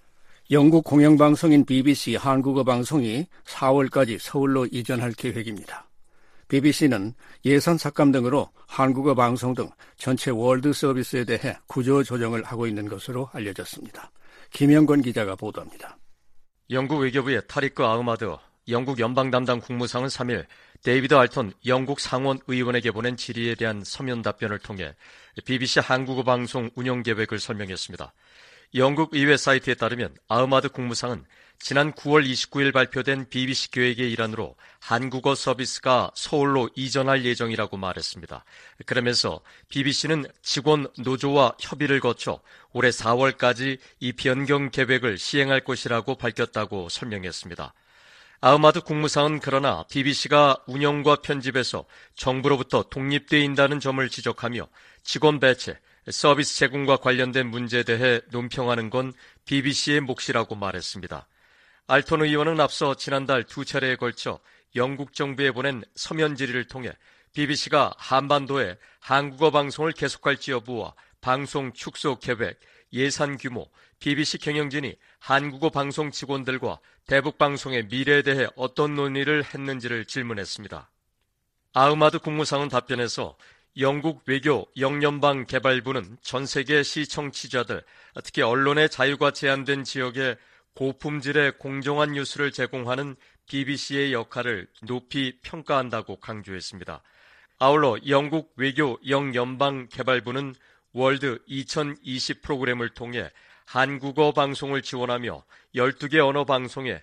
영국 공영방송인 비비씨 한국어 방송이 사월까지 서울로 이전할 계획입니다. 비비씨는 예산 삭감 등으로 한국어 방송 등 전체 월드 서비스에 대해 구조 조정을 하고 있는 것으로 알려졌습니다. 김영권 기자가 보도합니다. 영국 외교부의 타리크 아흐마드 영국 연방 담당 국무상은 삼 일 데이비드 알턴 영국 상원 의원에게 보낸 질의에 대한 서면 답변을 통해 비비씨 한국어 방송 운영 계획을 설명했습니다. 영국 의회 사이트에 따르면 아흐마드 국무상은 지난 구월 이십구일 발표된 비비씨 계획의 일환으로 한국어 서비스가 서울로 이전할 예정이라고 말했습니다. 그러면서 비비씨는 직원 노조와 협의를 거쳐 올해 사월까지 이 변경 계획을 시행할 것이라고 밝혔다고 설명했습니다. 아흐마드 국무상은 그러나 비비씨가 운영과 편집에서 정부로부터 독립돼 있다는 점을 지적하며 직원 배치, 서비스 제공과 관련된 문제에 대해 논평하는 건 비비씨의 몫이라고 말했습니다. 알턴 의원은 앞서 지난달 두 차례에 걸쳐 영국 정부에 보낸 서면 질의를 통해 비비씨가 한반도에 한국어 방송을 계속할지 여부와 방송 축소 계획, 예산 규모, 비비씨 경영진이 한국어 방송 직원들과 대북 방송의 미래에 대해 어떤 논의를 했는지를 질문했습니다. 아흐마드 국무상은 답변에서 영국 외교 영연방 개발부는 전 세계 시청취자들, 특히 언론의 자유가 제한된 지역에 고품질의 공정한 뉴스를 제공하는 비비씨의 역할을 높이 평가한다고 강조했습니다. 아울러 영국 외교 영연방 개발부는 월드 이천이십 프로그램을 통해 한국어 방송을 지원하며 열두 개 언어 방송에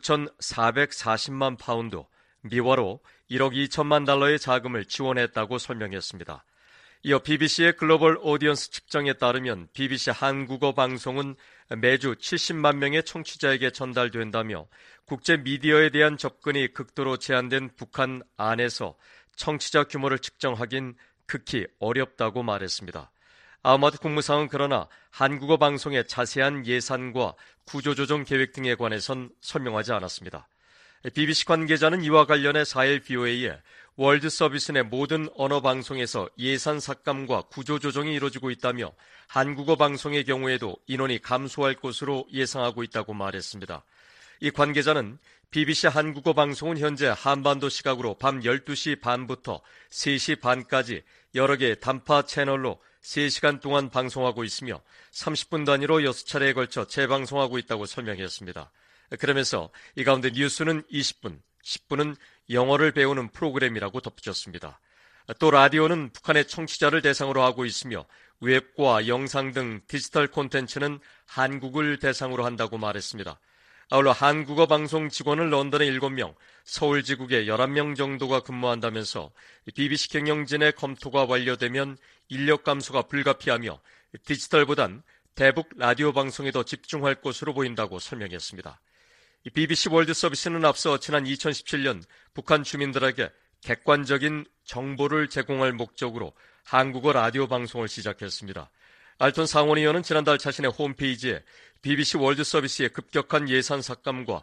구천사백사십만 파운드, 미화로 일억 이천만 달러의 자금을 지원했다고 설명했습니다. 이어 비비씨의 글로벌 오디언스 측정에 따르면 비비씨 한국어 방송은 매주 칠십만 명의 청취자에게 전달된다며 국제 미디어에 대한 접근이 극도로 제한된 북한 안에서 청취자 규모를 측정하긴 극히 어렵다고 말했습니다. 아흐마드 국무상은 그러나 한국어 방송의 자세한 예산과 구조조정 계획 등에 관해선 설명하지 않았습니다. 비비씨 관계자는 이와 관련해 사 일 브이오에이에 월드 서비스 내 모든 언어 방송에서 예산 삭감과 구조조정이 이루어지고 있다며 한국어 방송의 경우에도 인원이 감소할 것으로 예상하고 있다고 말했습니다. 이 관계자는 비비씨 한국어 방송은 현재 한반도 시각으로 밤 열두 시 반부터 세 시 반까지 여러 개의 단파 채널로 세 시간 동안 방송하고 있으며 삼십 분 단위로 여섯 차례에 걸쳐 재방송하고 있다고 설명했습니다. 그러면서 이 가운데 뉴스는 이십 분, 십 분은 영어를 배우는 프로그램이라고 덧붙였습니다. 또 라디오는 북한의 청취자를 대상으로 하고 있으며 웹과 영상 등 디지털 콘텐츠는 한국을 대상으로 한다고 말했습니다. 아울러 한국어 방송 직원은 런던에 일곱 명, 서울 지국에 열한 명 정도가 근무한다면서 비비씨 경영진의 검토가 완료되면 인력 감소가 불가피하며 디지털보단 대북 라디오 방송에 더 집중할 것으로 보인다고 설명했습니다. 비비씨 월드 서비스는 앞서 지난 이천십칠 년 북한 주민들에게 객관적인 정보를 제공할 목적으로 한국어 라디오 방송을 시작했습니다. 알톤 상원의원은 지난달 자신의 홈페이지에 비비씨 월드 서비스의 급격한 예산 삭감과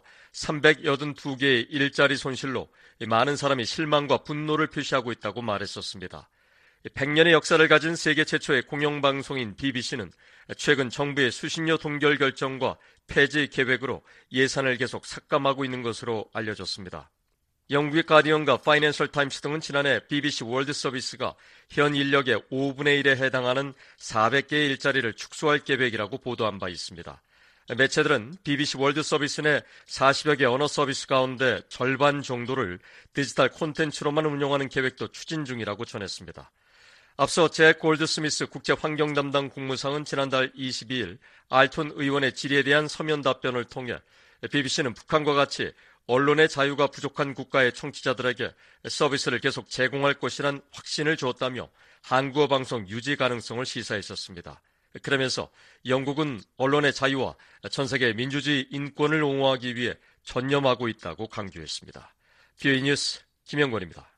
삼백팔십이 개의 일자리 손실로 많은 사람이 실망과 분노를 표시하고 있다고 말했었습니다. 백 년의 역사를 가진 세계 최초의 공영방송인 비비씨는 최근 정부의 수신료 동결 결정과 폐지 계획으로 예산을 계속 삭감하고 있는 것으로 알려졌습니다. 영국의 가디언과 파이낸셜 타임스 등은 지난해 비비씨 월드 서비스가 현 인력의 오분의 일에 해당하는 사백 개의 일자리를 축소할 계획이라고 보도한 바 있습니다. 매체들은 비비씨 월드 서비스 내 사십여 개 언어 서비스 가운데 절반 정도를 디지털 콘텐츠로만 운영하는 계획도 추진 중이라고 전했습니다. 앞서 잭 골드스미스 국제환경 담당 국무상은 지난달 이십이 일 알톤 의원의 질의에 대한 서면 답변을 통해 비비씨는 북한과 같이 언론의 자유가 부족한 국가의 청취자들에게 서비스를 계속 제공할 것이란 확신을 주었다며 한국어 방송 유지 가능성을 시사했었습니다. 그러면서 영국은 언론의 자유와 전 세계 민주주의 인권을 옹호하기 위해 전념하고 있다고 강조했습니다. 비오이 뉴스 김영권입니다.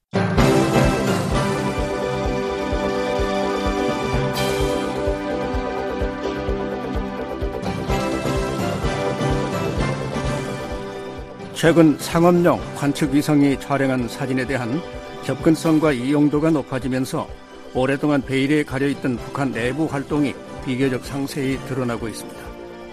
최근 상업용 관측 위성이 촬영한 사진에 대한 접근성과 이용도가 높아지면서 오랫동안 베일에 가려있던 북한 내부 활동이 비교적 상세히 드러나고 있습니다.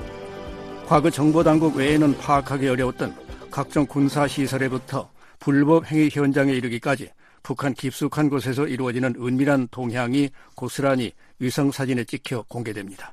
과거 정보당국 외에는 파악하기 어려웠던 각종 군사시설에부터 불법 행위 현장에 이르기까지 북한 깊숙한 곳에서 이루어지는 은밀한 동향이 고스란히 위성사진에 찍혀 공개됩니다.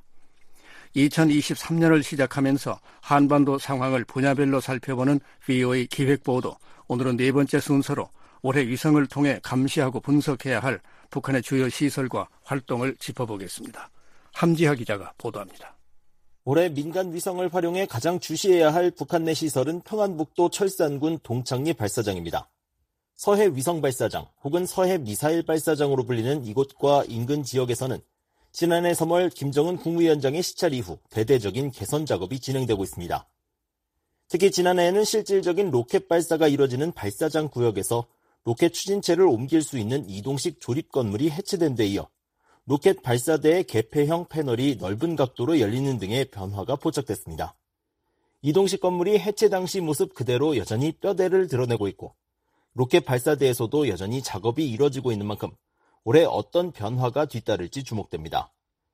이천이십삼 년을 시작하면서 한반도 상황을 분야별로 살펴보는 브이오에이 기획보도, 오늘은 네 번째 순서로 올해 위성을 통해 감시하고 분석해야 할 북한의 주요 시설과 활동을 짚어보겠습니다. 함지하 기자가 보도합니다. 올해 민간 위성을 활용해 가장 주시해야 할 북한 내 시설은 평안북도 철산군 동창리 발사장입니다. 서해 위성 발사장 혹은 서해 미사일 발사장으로 불리는 이곳과 인근 지역에서는 지난해 삼월 김정은 국무위원장의 시찰 이후 대대적인 개선 작업이 진행되고 있습니다. 특히 지난해에는 실질적인 로켓 발사가 이뤄지는 발사장 구역에서 로켓 추진체를 옮길 수 있는 이동식 조립 건물이 해체된 데 이어 로켓 발사대의 개폐형 패널이 넓은 각도로 열리는 등의 변화가 포착됐습니다. 이동식 건물이 해체 당시 모습 그대로 여전히 뼈대를 드러내고 있고 로켓 발사대에서도 여전히 작업이 이뤄지고 있는 만큼 올해 어떤 변화가 뒤따를지 주목됩니다.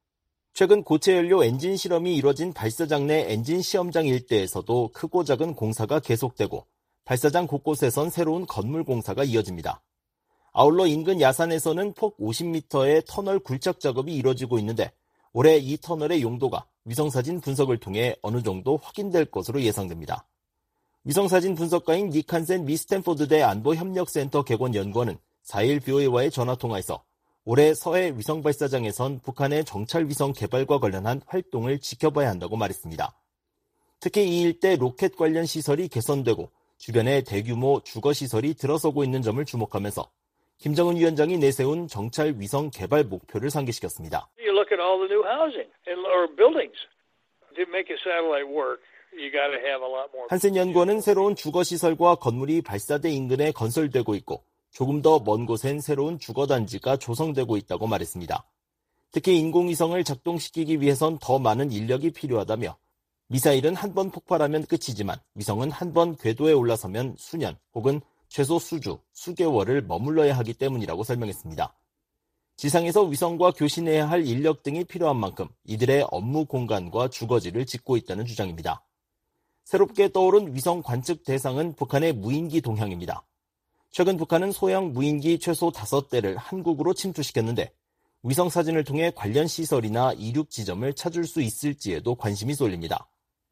최근 고체 연료 엔진 실험이 이뤄진 발사장 내 엔진 시험장 일대에서도 크고 작은 공사가 계속되고 발사장 곳곳에선 새로운 건물 공사가 이어집니다. 아울러 인근 야산에서는 폭 오십 미터의 터널 굴착 작업이 이뤄지고 있는데 올해 이 터널의 용도가 위성사진 분석을 통해 어느 정도 확인될 것으로 예상됩니다. 위성사진 분석가인 닉 한센 미 스탠포드대 안보협력센터 객원 연구원은 사 일 브이오에이와의 전화통화에서 올해 서해 위성발사장에선 북한의 정찰위성 개발과 관련한 활동을 지켜봐야 한다고 말했습니다. 특히 이 일대 로켓 관련 시설이 개선되고 주변에 대규모 주거시설이 들어서고 있는 점을 주목하면서 김정은 위원장이 내세운 정찰 위성 개발 목표를 상기시켰습니다. You look at all the new housing or buildings to make a satellite work. You got to have a lot more. 한센 연구원은 새로운 주거시설과 건물이 발사대 인근에 건설되고 있고 조금 더 먼 곳엔 새로운 주거단지가 조성되고 있다고 말했습니다. 특히 인공위성을 작동시키기 위해선 더 많은 인력이 필요하다며 미사일은 한 번 폭발하면 끝이지만 위성은 한 번 궤도에 올라서면 수년 혹은 최소 수주, 수개월을 머물러야 하기 때문이라고 설명했습니다. 지상에서 위성과 교신해야 할 인력 등이 필요한 만큼 이들의 업무 공간과 주거지를 짓고 있다는 주장입니다. 새롭게 떠오른 위성 관측 대상은 북한의 무인기 동향입니다. 최근 북한은 소형 무인기 최소 다섯 대를 한국으로 침투시켰는데 위성 사진을 통해 관련 시설이나 이륙 지점을 찾을 수 있을지에도 관심이 쏠립니다.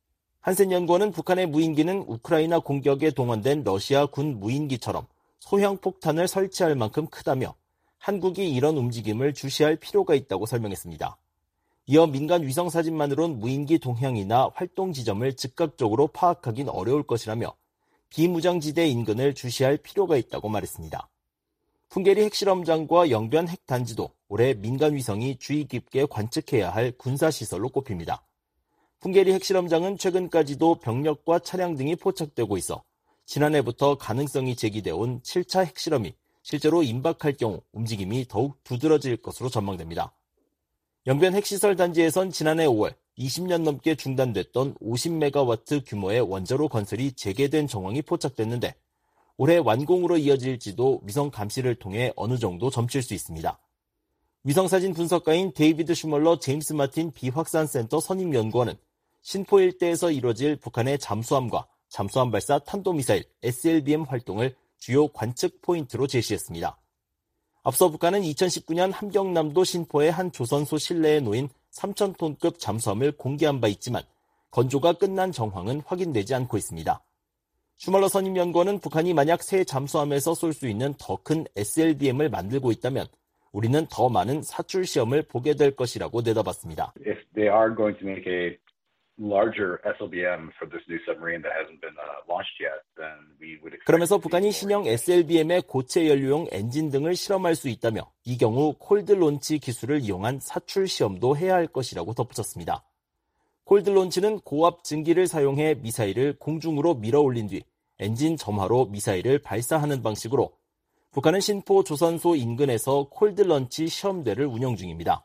한센연구원은 북한의 무인기는 우크라이나 공격에 동원된 러시아 군 무인기처럼 소형 폭탄을 설치할 만큼 크다며 한국이 이런 움직임을 주시할 필요가 있다고 설명했습니다. 이어 민간 위성 사진만으론 무인기 동향이나 활동 지점을 즉각적으로 파악하긴 어려울 것이라며 비무장지대 인근을 주시할 필요가 있다고 말했습니다. 풍계리 핵실험장과 영변 핵단지도 올해 민간 위성이 주의 깊게 관측해야 할 군사시설로 꼽힙니다. 풍계리 핵실험장은 최근까지도 병력과 차량 등이 포착되고 있어 지난해부터 가능성이 제기돼 온 칠 차 핵실험이 실제로 임박할 경우 움직임이 더욱 두드러질 것으로 전망됩니다. 영변 핵시설 단지에선 지난해 오월 이십 년 넘게 중단됐던 오십 메가와트 규모의 원자로 건설이 재개된 정황이 포착됐는데 올해 완공으로 이어질지도 위성 감시를 통해 어느 정도 점칠 수 있습니다. 위성사진 분석가인 데이비드 슈멀러 제임스 마틴 비확산센터 선임연구원은 신포 일대에서 이뤄질 북한의 잠수함과 잠수함 발사 탄도미사일 에스엘비엠 활동을 주요 관측 포인트로 제시했습니다. 앞서 북한은 이천십구 년 함경남도 신포의 한 조선소 실내에 놓인 삼천 톤급 잠수함을 공개한 바 있지만 건조가 끝난 정황은 확인되지 않고 있습니다. 슈멀러 선임연구원은 북한이 만약 새 잠수함에서 쏠 수 있는 더 큰 에스엘비엠을 만들고 있다면 우리는 더 많은 사출 시험을 보게 될 것이라고 내다봤습니다. If they are going to make a larger 에스엘비엠 for this new submarine that hasn't been uh, launched yet, then we would expect. 그러면서 북한이 신형 에스엘비엠의 고체 연료용 엔진 등을 실험할 수 있다며 이 경우 콜드 론치 기술을 이용한 사출 시험도 해야 할 것이라고 덧붙였습니다. 콜드 론치는 고압 증기를 사용해 미사일을 공중으로 밀어 올린 뒤 엔진 점화로 미사일을 발사하는 방식으로 북한은 신포 조선소 인근에서 콜드 런치 시험대를 운영 중입니다.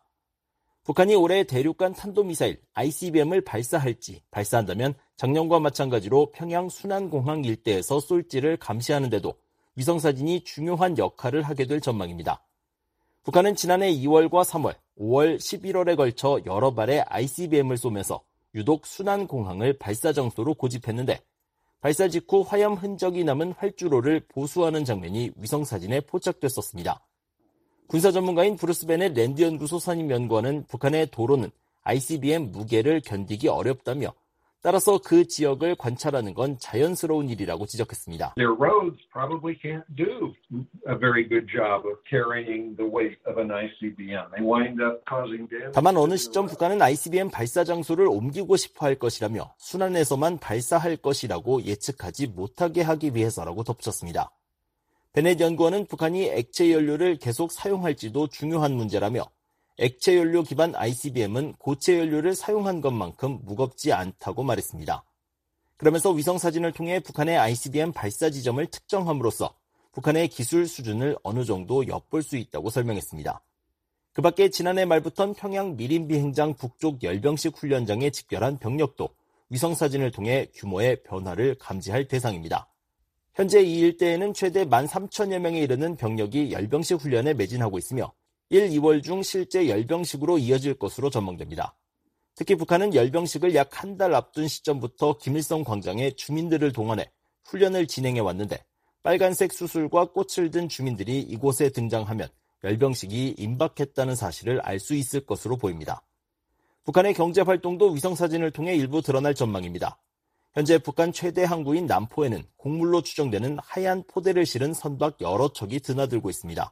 북한이 올해 대륙간 탄도미사일 아이씨비엠을 발사할지 발사한다면 작년과 마찬가지로 평양 순안공항 일대에서 쏠지를 감시하는 데도 위성사진이 중요한 역할을 하게 될 전망입니다. 북한은 지난해 이월과 삼월, 오월, 십일월에 걸쳐 여러 발의 아이씨비엠을 쏘면서 유독 순안공항을 발사 장소로 고집했는데 발사 직후 화염 흔적이 남은 활주로를 보수하는 장면이 위성사진에 포착됐었습니다. 군사 전문가인 브루스 베넷 랜드연구소 선임연구원은 북한의 도로는 아이씨비엠 무게를 견디기 어렵다며 따라서 그 지역을 관찰하는 건 자연스러운 일이라고 지적했습니다. Their roads probably can't do a very good job of carrying the weight of an 아이씨비엠. They wind up causing damage. 다만 어느 시점 북한은 아이씨비엠 발사 장소를 옮기고 싶어 할 것이라며 순안에서만 발사할 것이라고 예측하지 못하게 하기 위해서라고 덧붙였습니다. 베넷 연구원은 북한이 액체 연료를 계속 사용할지도 중요한 문제라며 액체 연료 기반 아이씨비엠은 고체 연료를 사용한 것만큼 무겁지 않다고 말했습니다. 그러면서 위성사진을 통해 북한의 아이씨비엠 발사 지점을 특정함으로써 북한의 기술 수준을 어느 정도 엿볼 수 있다고 설명했습니다. 그 밖에 지난해 말부터 평양 미림 비행장 북쪽 열병식 훈련장에 집결한 병력도 위성사진을 통해 규모의 변화를 감지할 대상입니다. 현재 이 일대에는 최대 만 삼천여 명에 이르는 병력이 열병식 훈련에 매진하고 있으며 일, 이월 중 실제 열병식으로 이어질 것으로 전망됩니다. 특히 북한은 열병식을 약 한 달 앞둔 시점부터 김일성 광장에 주민들을 동원해 훈련을 진행해 왔는데 빨간색 수술과 꽃을 든 주민들이 이곳에 등장하면 열병식이 임박했다는 사실을 알 수 있을 것으로 보입니다. 북한의 경제활동도 위성사진을 통해 일부 드러날 전망입니다. 현재 북한 최대 항구인 남포에는 곡물로 추정되는 하얀 포대를 실은 선박 여러 척이 드나들고 있습니다.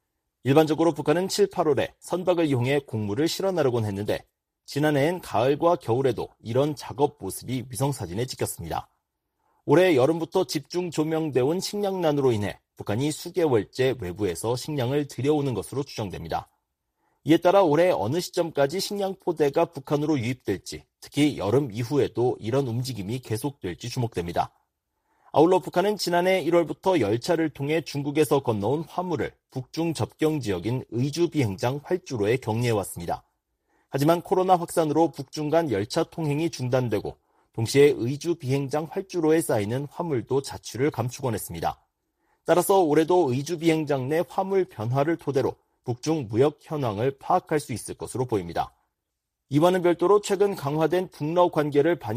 일반적으로 북한은 칠, 팔월에 선박을 이용해 곡물을 실어 나르곤 했는데 지난해엔 가을과 겨울에도 이런 작업 모습이 위성사진에 찍혔습니다. 올해 여름부터 집중 조명되어 온 식량난으로 인해 북한이 수개월째 외부에서 식량을 들여오는 것으로 추정됩니다. 이에 따라 올해 어느 시점까지 식량 포대가 북한으로 유입될지, 특히 여름 이후에도 이런 움직임이 계속될지 주목됩니다. 아울러 북한은 지난해 일월부터 열차를 통해 중국에서 건너온 화물을 북중 접경 지역인 의주 비행장 활주로에 격리해왔습니다. 하지만 코로나 확산으로 북중 간 열차 통행이 중단되고 동시에 의주 비행장 활주로에 쌓이는 화물도 자취를 감추곤 했습니다. 따라서 올해도 의주 비행장 내 화물 변화를 토대로 북중 무역 현황을 파악할 수 있을 것으로 보입니다. 이와는 별도로 최근 강화된 북러 관계를 반영해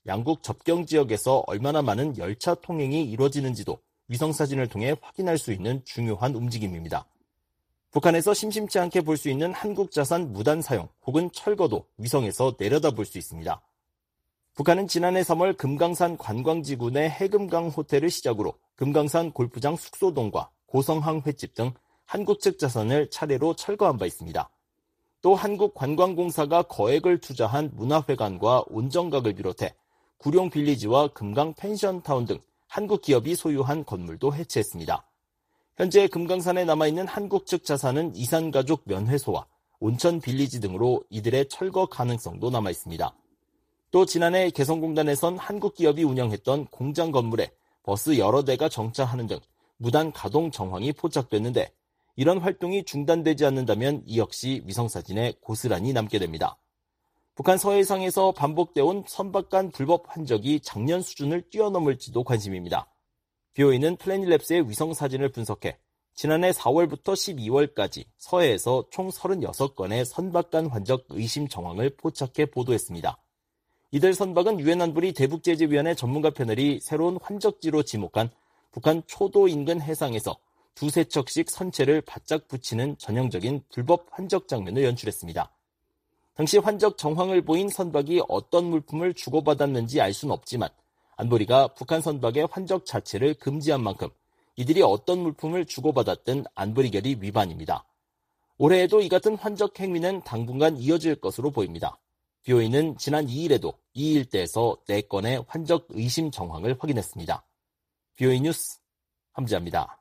양국 접경 지역에서 얼마나 많은 열차 통행이 이루어지는지도 위성사진을 통해 확인할 수 있는 중요한 움직임입니다. 북한에서 심심치 않게 볼 수 있는 한국 자산 무단 사용 혹은 철거도 위성에서 내려다볼 수 있습니다. 북한은 지난해 삼월 금강산 관광지구 내 해금강 호텔을 시작으로 금강산 골프장 숙소동과 고성항 횟집 등 한국 측 자산을 차례로 철거한 바 있습니다. 또 한국관광공사가 거액을 투자한 문화회관과 온정각을 비롯해 구룡 빌리지와 금강 펜션타운 등 한국 기업이 소유한 건물도 해체했습니다. 현재 금강산에 남아있는 한국 측 자산은 이산가족 면회소와 온천 빌리지 등으로 이들의 철거 가능성도 남아있습니다. 또 지난해 개성공단에선 한국 기업이 운영했던 공장 건물에 버스 여러 대가 정차하는 등 무단 가동 정황이 포착됐는데 이런 활동이 중단되지 않는다면 이 역시 위성사진에 고스란히 남게 됩니다. 북한 서해상에서 반복돼온 선박 간 불법 환적이 작년 수준을 뛰어넘을지도 관심입니다. 비오이는 플래닛랩스의 위성사진을 분석해 지난해 사월부터 십이월까지 서해에서 총 서른여섯 건의 선박 간 환적 의심 정황을 포착해 보도했습니다. 이들 선박은 유엔 안보리 대북제재위원회 전문가 패널이 새로운 환적지로 지목한 북한 초도 인근 해상에서 두세 척씩 선체를 바짝 붙이는 전형적인 불법 환적 장면을 연출했습니다. 당시 환적 정황을 보인 선박이 어떤 물품을 주고받았는지 알 수는 없지만 안보리가 북한 선박의 환적 자체를 금지한 만큼 이들이 어떤 물품을 주고받았든 안보리 결의 위반입니다. 올해에도 이 같은 환적 행위는 당분간 이어질 것으로 보입니다. 비오이는 지난 이 일에도 이 일대에서 네 건의 환적 의심 정황을 확인했습니다. 비오이 뉴스 함지아입니다.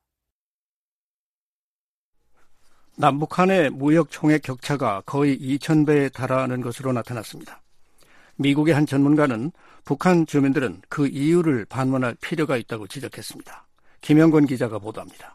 남북한의 무역 총액 격차가 거의 이천 배에 달하는 것으로 나타났습니다. 미국의 한 전문가는 북한 주민들은 그 이유를 반문할 필요가 있다고 지적했습니다. 김영권 기자가 보도합니다.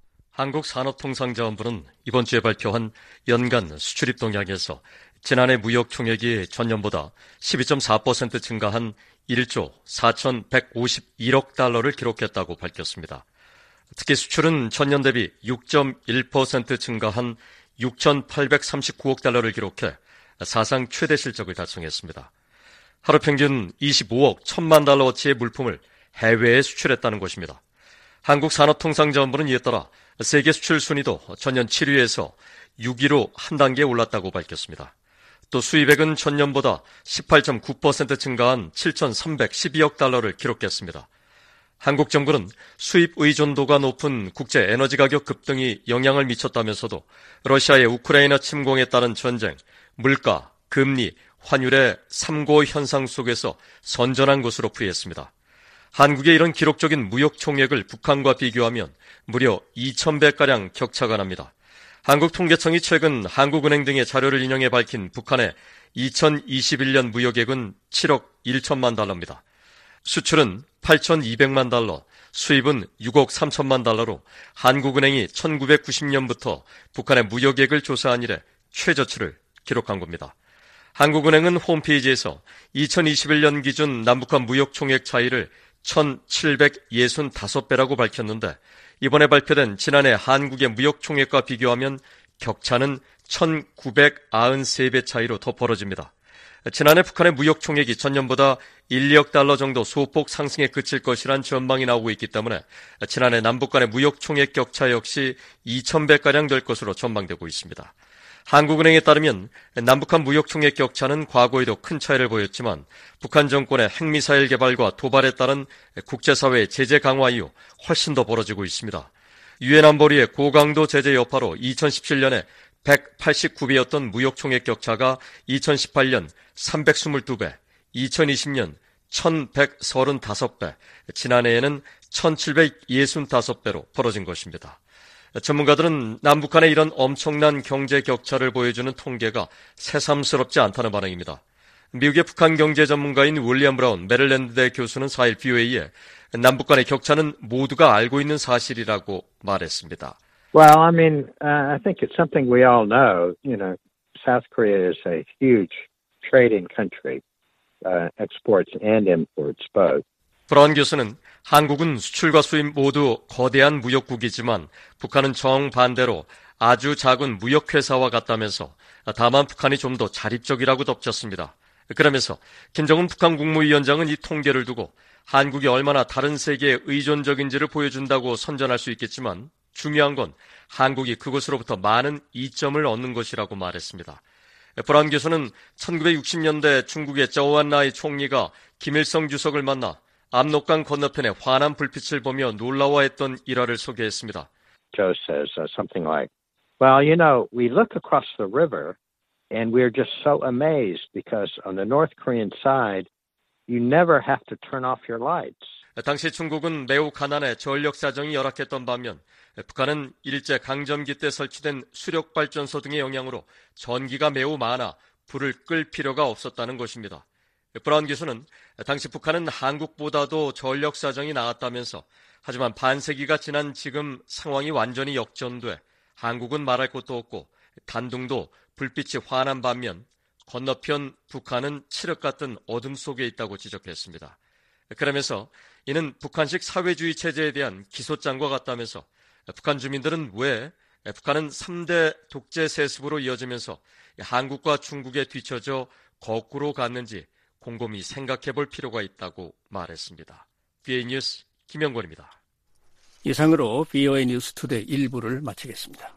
한국산업통상자원부는 이번 주에 발표한 연간 수출입 동향에서 지난해 무역 총액이 전년보다 십이 점 사 퍼센트 증가한 일조 사천백오십일억 달러를 기록했다고 밝혔습니다. 특히 수출은 전년 대비 육 점 일 퍼센트 증가한 육천팔백삼십구억 달러를 기록해 사상 최대 실적을 달성했습니다. 하루 평균 이십오억 천만 달러어치의 물품을 해외에 수출했다는 것입니다. 한국산업통상자원부는 이에 따라 세계 수출 순위도 전년 칠 위에서 육 위로 한 단계 올랐다고 밝혔습니다. 또 수입액은 전년보다 십팔 점 구 퍼센트 증가한 칠천삼백십이억 달러를 기록했습니다. 한국 정부는 수입 의존도가 높은 국제 에너지 가격 급등이 영향을 미쳤다면서도 러시아의 우크라이나 침공에 따른 전쟁, 물가, 금리, 환율의 삼고 현상 속에서 선전한 것으로 풀이했습니다. 한국의 이런 기록적인 무역 총액을 북한과 비교하면 무려 이천 배가량 격차가 납니다. 한국통계청이 최근 한국은행 등의 자료를 인용해 밝힌 북한의 이천이십일 년 무역액은 칠억 천만 달러입니다. 수출은 팔천이백만 달러, 수입은 육억 삼천만 달러로 한국은행이 천구백구십 년부터 북한의 무역액을 조사한 이래 최저치를 기록한 겁니다. 한국은행은 홈페이지에서 이천이십일 년 기준 남북한 무역 총액 차이를 천칠백육십오 배라고 밝혔는데 이번에 발표된 지난해 한국의 무역 총액과 비교하면 격차는 천구백구십삼 배 차이로 더 벌어집니다. 지난해 북한의 무역 총액이 전년보다 일, 이억 달러 정도 소폭 상승에 그칠 것이란 전망이 나오고 있기 때문에 지난해 남북 간의 무역 총액 격차 역시 이천 배가량 될 것으로 전망되고 있습니다. 한국은행에 따르면 남북한 무역 총액 격차는 과거에도 큰 차이를 보였지만 북한 정권의 핵미사일 개발과 도발에 따른 국제사회의 제재 강화 이후 훨씬 더 벌어지고 있습니다. 유엔 안보리의 고강도 제재 여파로 이천십칠 년에 백팔십구 배였던 무역 총액 격차가 이천십팔 년 삼백이십이 배, 이천이십 년 천백삼십오 배, 지난해에는 천칠백육십오 배로 벌어진 것입니다. 전문가들은 남북한의 이런 엄청난 경제 격차를 보여주는 통계가 새삼스럽지 않다는 반응입니다. 미국의 북한 경제 전문가인 윌리엄 브라운 메릴랜드대 교수는 사 일 비오에이에 남북 간의 격차는 모두가 알고 있는 사실이라고 말했습니다. Well, I mean, uh, I think it's something we all know. You know, South Korea is a huge trading country, uh, exports and imports both. 브라운 교수는 한국은 수출과 수입 모두 거대한 무역국이지만 북한은 정반대로 아주 작은 무역회사와 같다면서 다만 북한이 좀 더 자립적이라고 덧붙였습니다. 그러면서 김정은 북한 국무위원장은 이 통계를 두고 한국이 얼마나 다른 세계에 의존적인지를 보여준다고 선전할 수 있겠지만 중요한 건 한국이 그것으로부터 많은 이점을 얻는 것이라고 말했습니다. 브라운 교수는 천구백육십 년대 중국의 저우안라이 총리가 김일성 주석을 만나 압록강 건너편에 환한 불빛을 보며 놀라워했던 일화를 소개했습니다. Joe says uh, something like, well, you know, we look across the river and we're just so amazed because on the North Korean side, you never have to turn off your lights. 당시 중국은 매우 가난해 전력 사정이 열악했던 반면 북한은 일제 강점기 때 설치된 수력 발전소 등의 영향으로 전기가 매우 많아 불을 끌 필요가 없었다는 것입니다. 브라운 교수는 당시 북한은 한국보다도 전력 사정이 나았다면서 하지만 반세기가 지난 지금 상황이 완전히 역전돼 한국은 말할 것도 없고 단둥도 불빛이 환한 반면 건너편 북한은 칠흑 같은 어둠 속에 있다고 지적했습니다. 그러면서 이는 북한식 사회주의 체제에 대한 기소장과 같다면서 북한 주민들은 왜 북한은 삼 대 독재 세습으로 이어지면서 한국과 중국에 뒤처져 거꾸로 갔는지 곰곰이 생각해 볼 필요가 있다고 말했습니다. 비오에이 뉴스 김영권입니다. 이상으로 비오에이 뉴스 투데이 일 부를 마치겠습니다.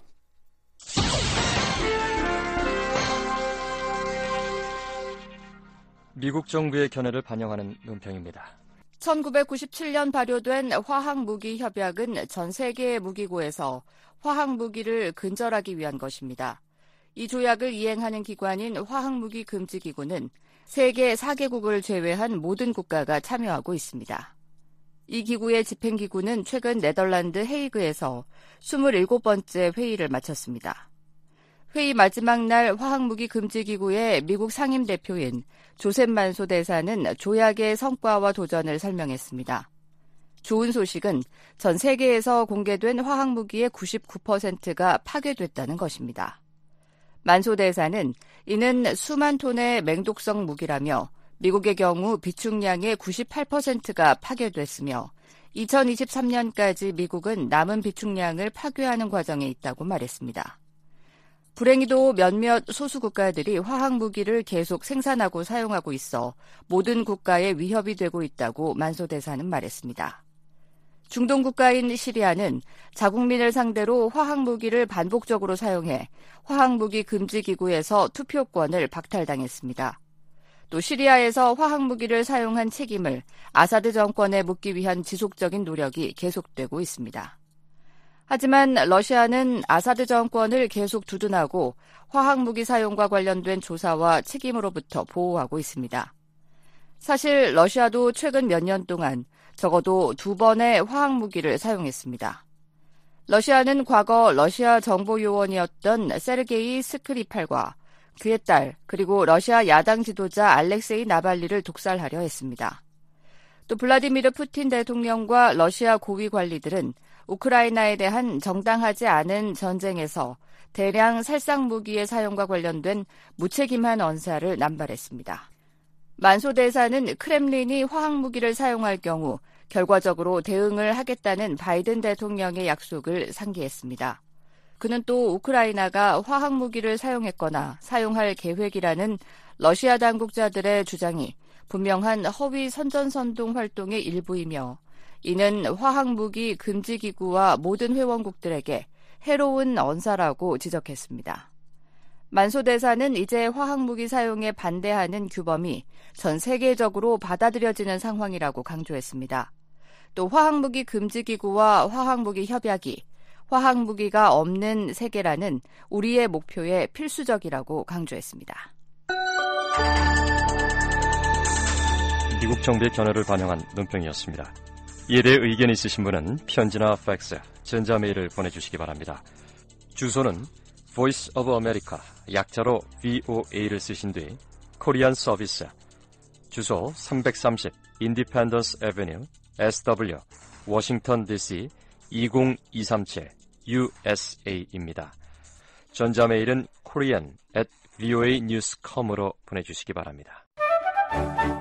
미국 정부의 견해를 반영하는 논평입니다. 천구백구십칠 년 발효된 화학무기 협약은 전 세계의 무기고에서 화학무기를 근절하기 위한 것입니다. 이 조약을 이행하는 기관인 화학무기 금지기구는 세계 사 개국을 제외한 모든 국가가 참여하고 있습니다. 이 기구의 집행기구는 최근 네덜란드 헤이그에서 스물일곱 번째 회의를 마쳤습니다. 회의 마지막 날 화학무기 금지기구의 미국 상임대표인 조셉 만소 대사는 조약의 성과와 도전을 설명했습니다. 좋은 소식은 전 세계에서 공개된 화학무기의 구십구 퍼센트가 파괴됐다는 것입니다. 만소 대사는 이는 수만 톤의 맹독성 무기라며 미국의 경우 비축량의 구십팔 퍼센트가 파괴됐으며 이천이십삼 년까지 미국은 남은 비축량을 파괴하는 과정에 있다고 말했습니다. 불행히도 몇몇 소수 국가들이 화학무기를 계속 생산하고 사용하고 있어 모든 국가에 위협이 되고 있다고 만소 대사는 말했습니다. 중동 국가인 시리아는 자국민을 상대로 화학무기를 반복적으로 사용해 화학무기 금지기구에서 투표권을 박탈당했습니다. 또 시리아에서 화학무기를 사용한 책임을 아사드 정권에 묻기 위한 지속적인 노력이 계속되고 있습니다. 하지만 러시아는 아사드 정권을 계속 두둔하고 화학무기 사용과 관련된 조사와 책임으로부터 보호하고 있습니다. 사실 러시아도 최근 몇 년 동안 적어도 두 번의 화학무기를 사용했습니다. 러시아는 과거 러시아 정보요원이었던 세르게이 스크리팔과 그의 딸 그리고 러시아 야당 지도자 알렉세이 나발리를 독살하려 했습니다. 또 블라디미르 푸틴 대통령과 러시아 고위 관리들은 우크라이나에 대한 정당하지 않은 전쟁에서 대량 살상무기의 사용과 관련된 무책임한 언사를 남발했습니다. 만소 대사는 크렘린이 화학무기를 사용할 경우 결과적으로 대응을 하겠다는 바이든 대통령의 약속을 상기했습니다. 그는 또 우크라이나가 화학무기를 사용했거나 사용할 계획이라는 러시아 당국자들의 주장이 분명한 허위 선전선동 활동의 일부이며 이는 화학무기 금지기구와 모든 회원국들에게 해로운 언사라고 지적했습니다. 만소 대사는 이제 화학무기 사용에 반대하는 규범이 전 세계적으로 받아들여지는 상황이라고 강조했습니다. 또 화학무기 금지기구와 화학무기 협약이 화학무기가 없는 세계라는 우리의 목표에 필수적이라고 강조했습니다. 미국 정부의 견해를 반영한 논평이었습니다. 이에 대해 의견이 있으신 분은 편지나 팩스, 전자메일을 보내주시기 바랍니다. 주소는 Voice of America, 약자로 브이오에이를 쓰신 뒤 코리안 서비스, 주소 삼백삼십 Independence Avenue, 에스더블유, 워싱턴 디씨 이공이삼칠 유에스에이입니다. 전자메일은 korean at voanews dot com으로 보내주시기 바랍니다.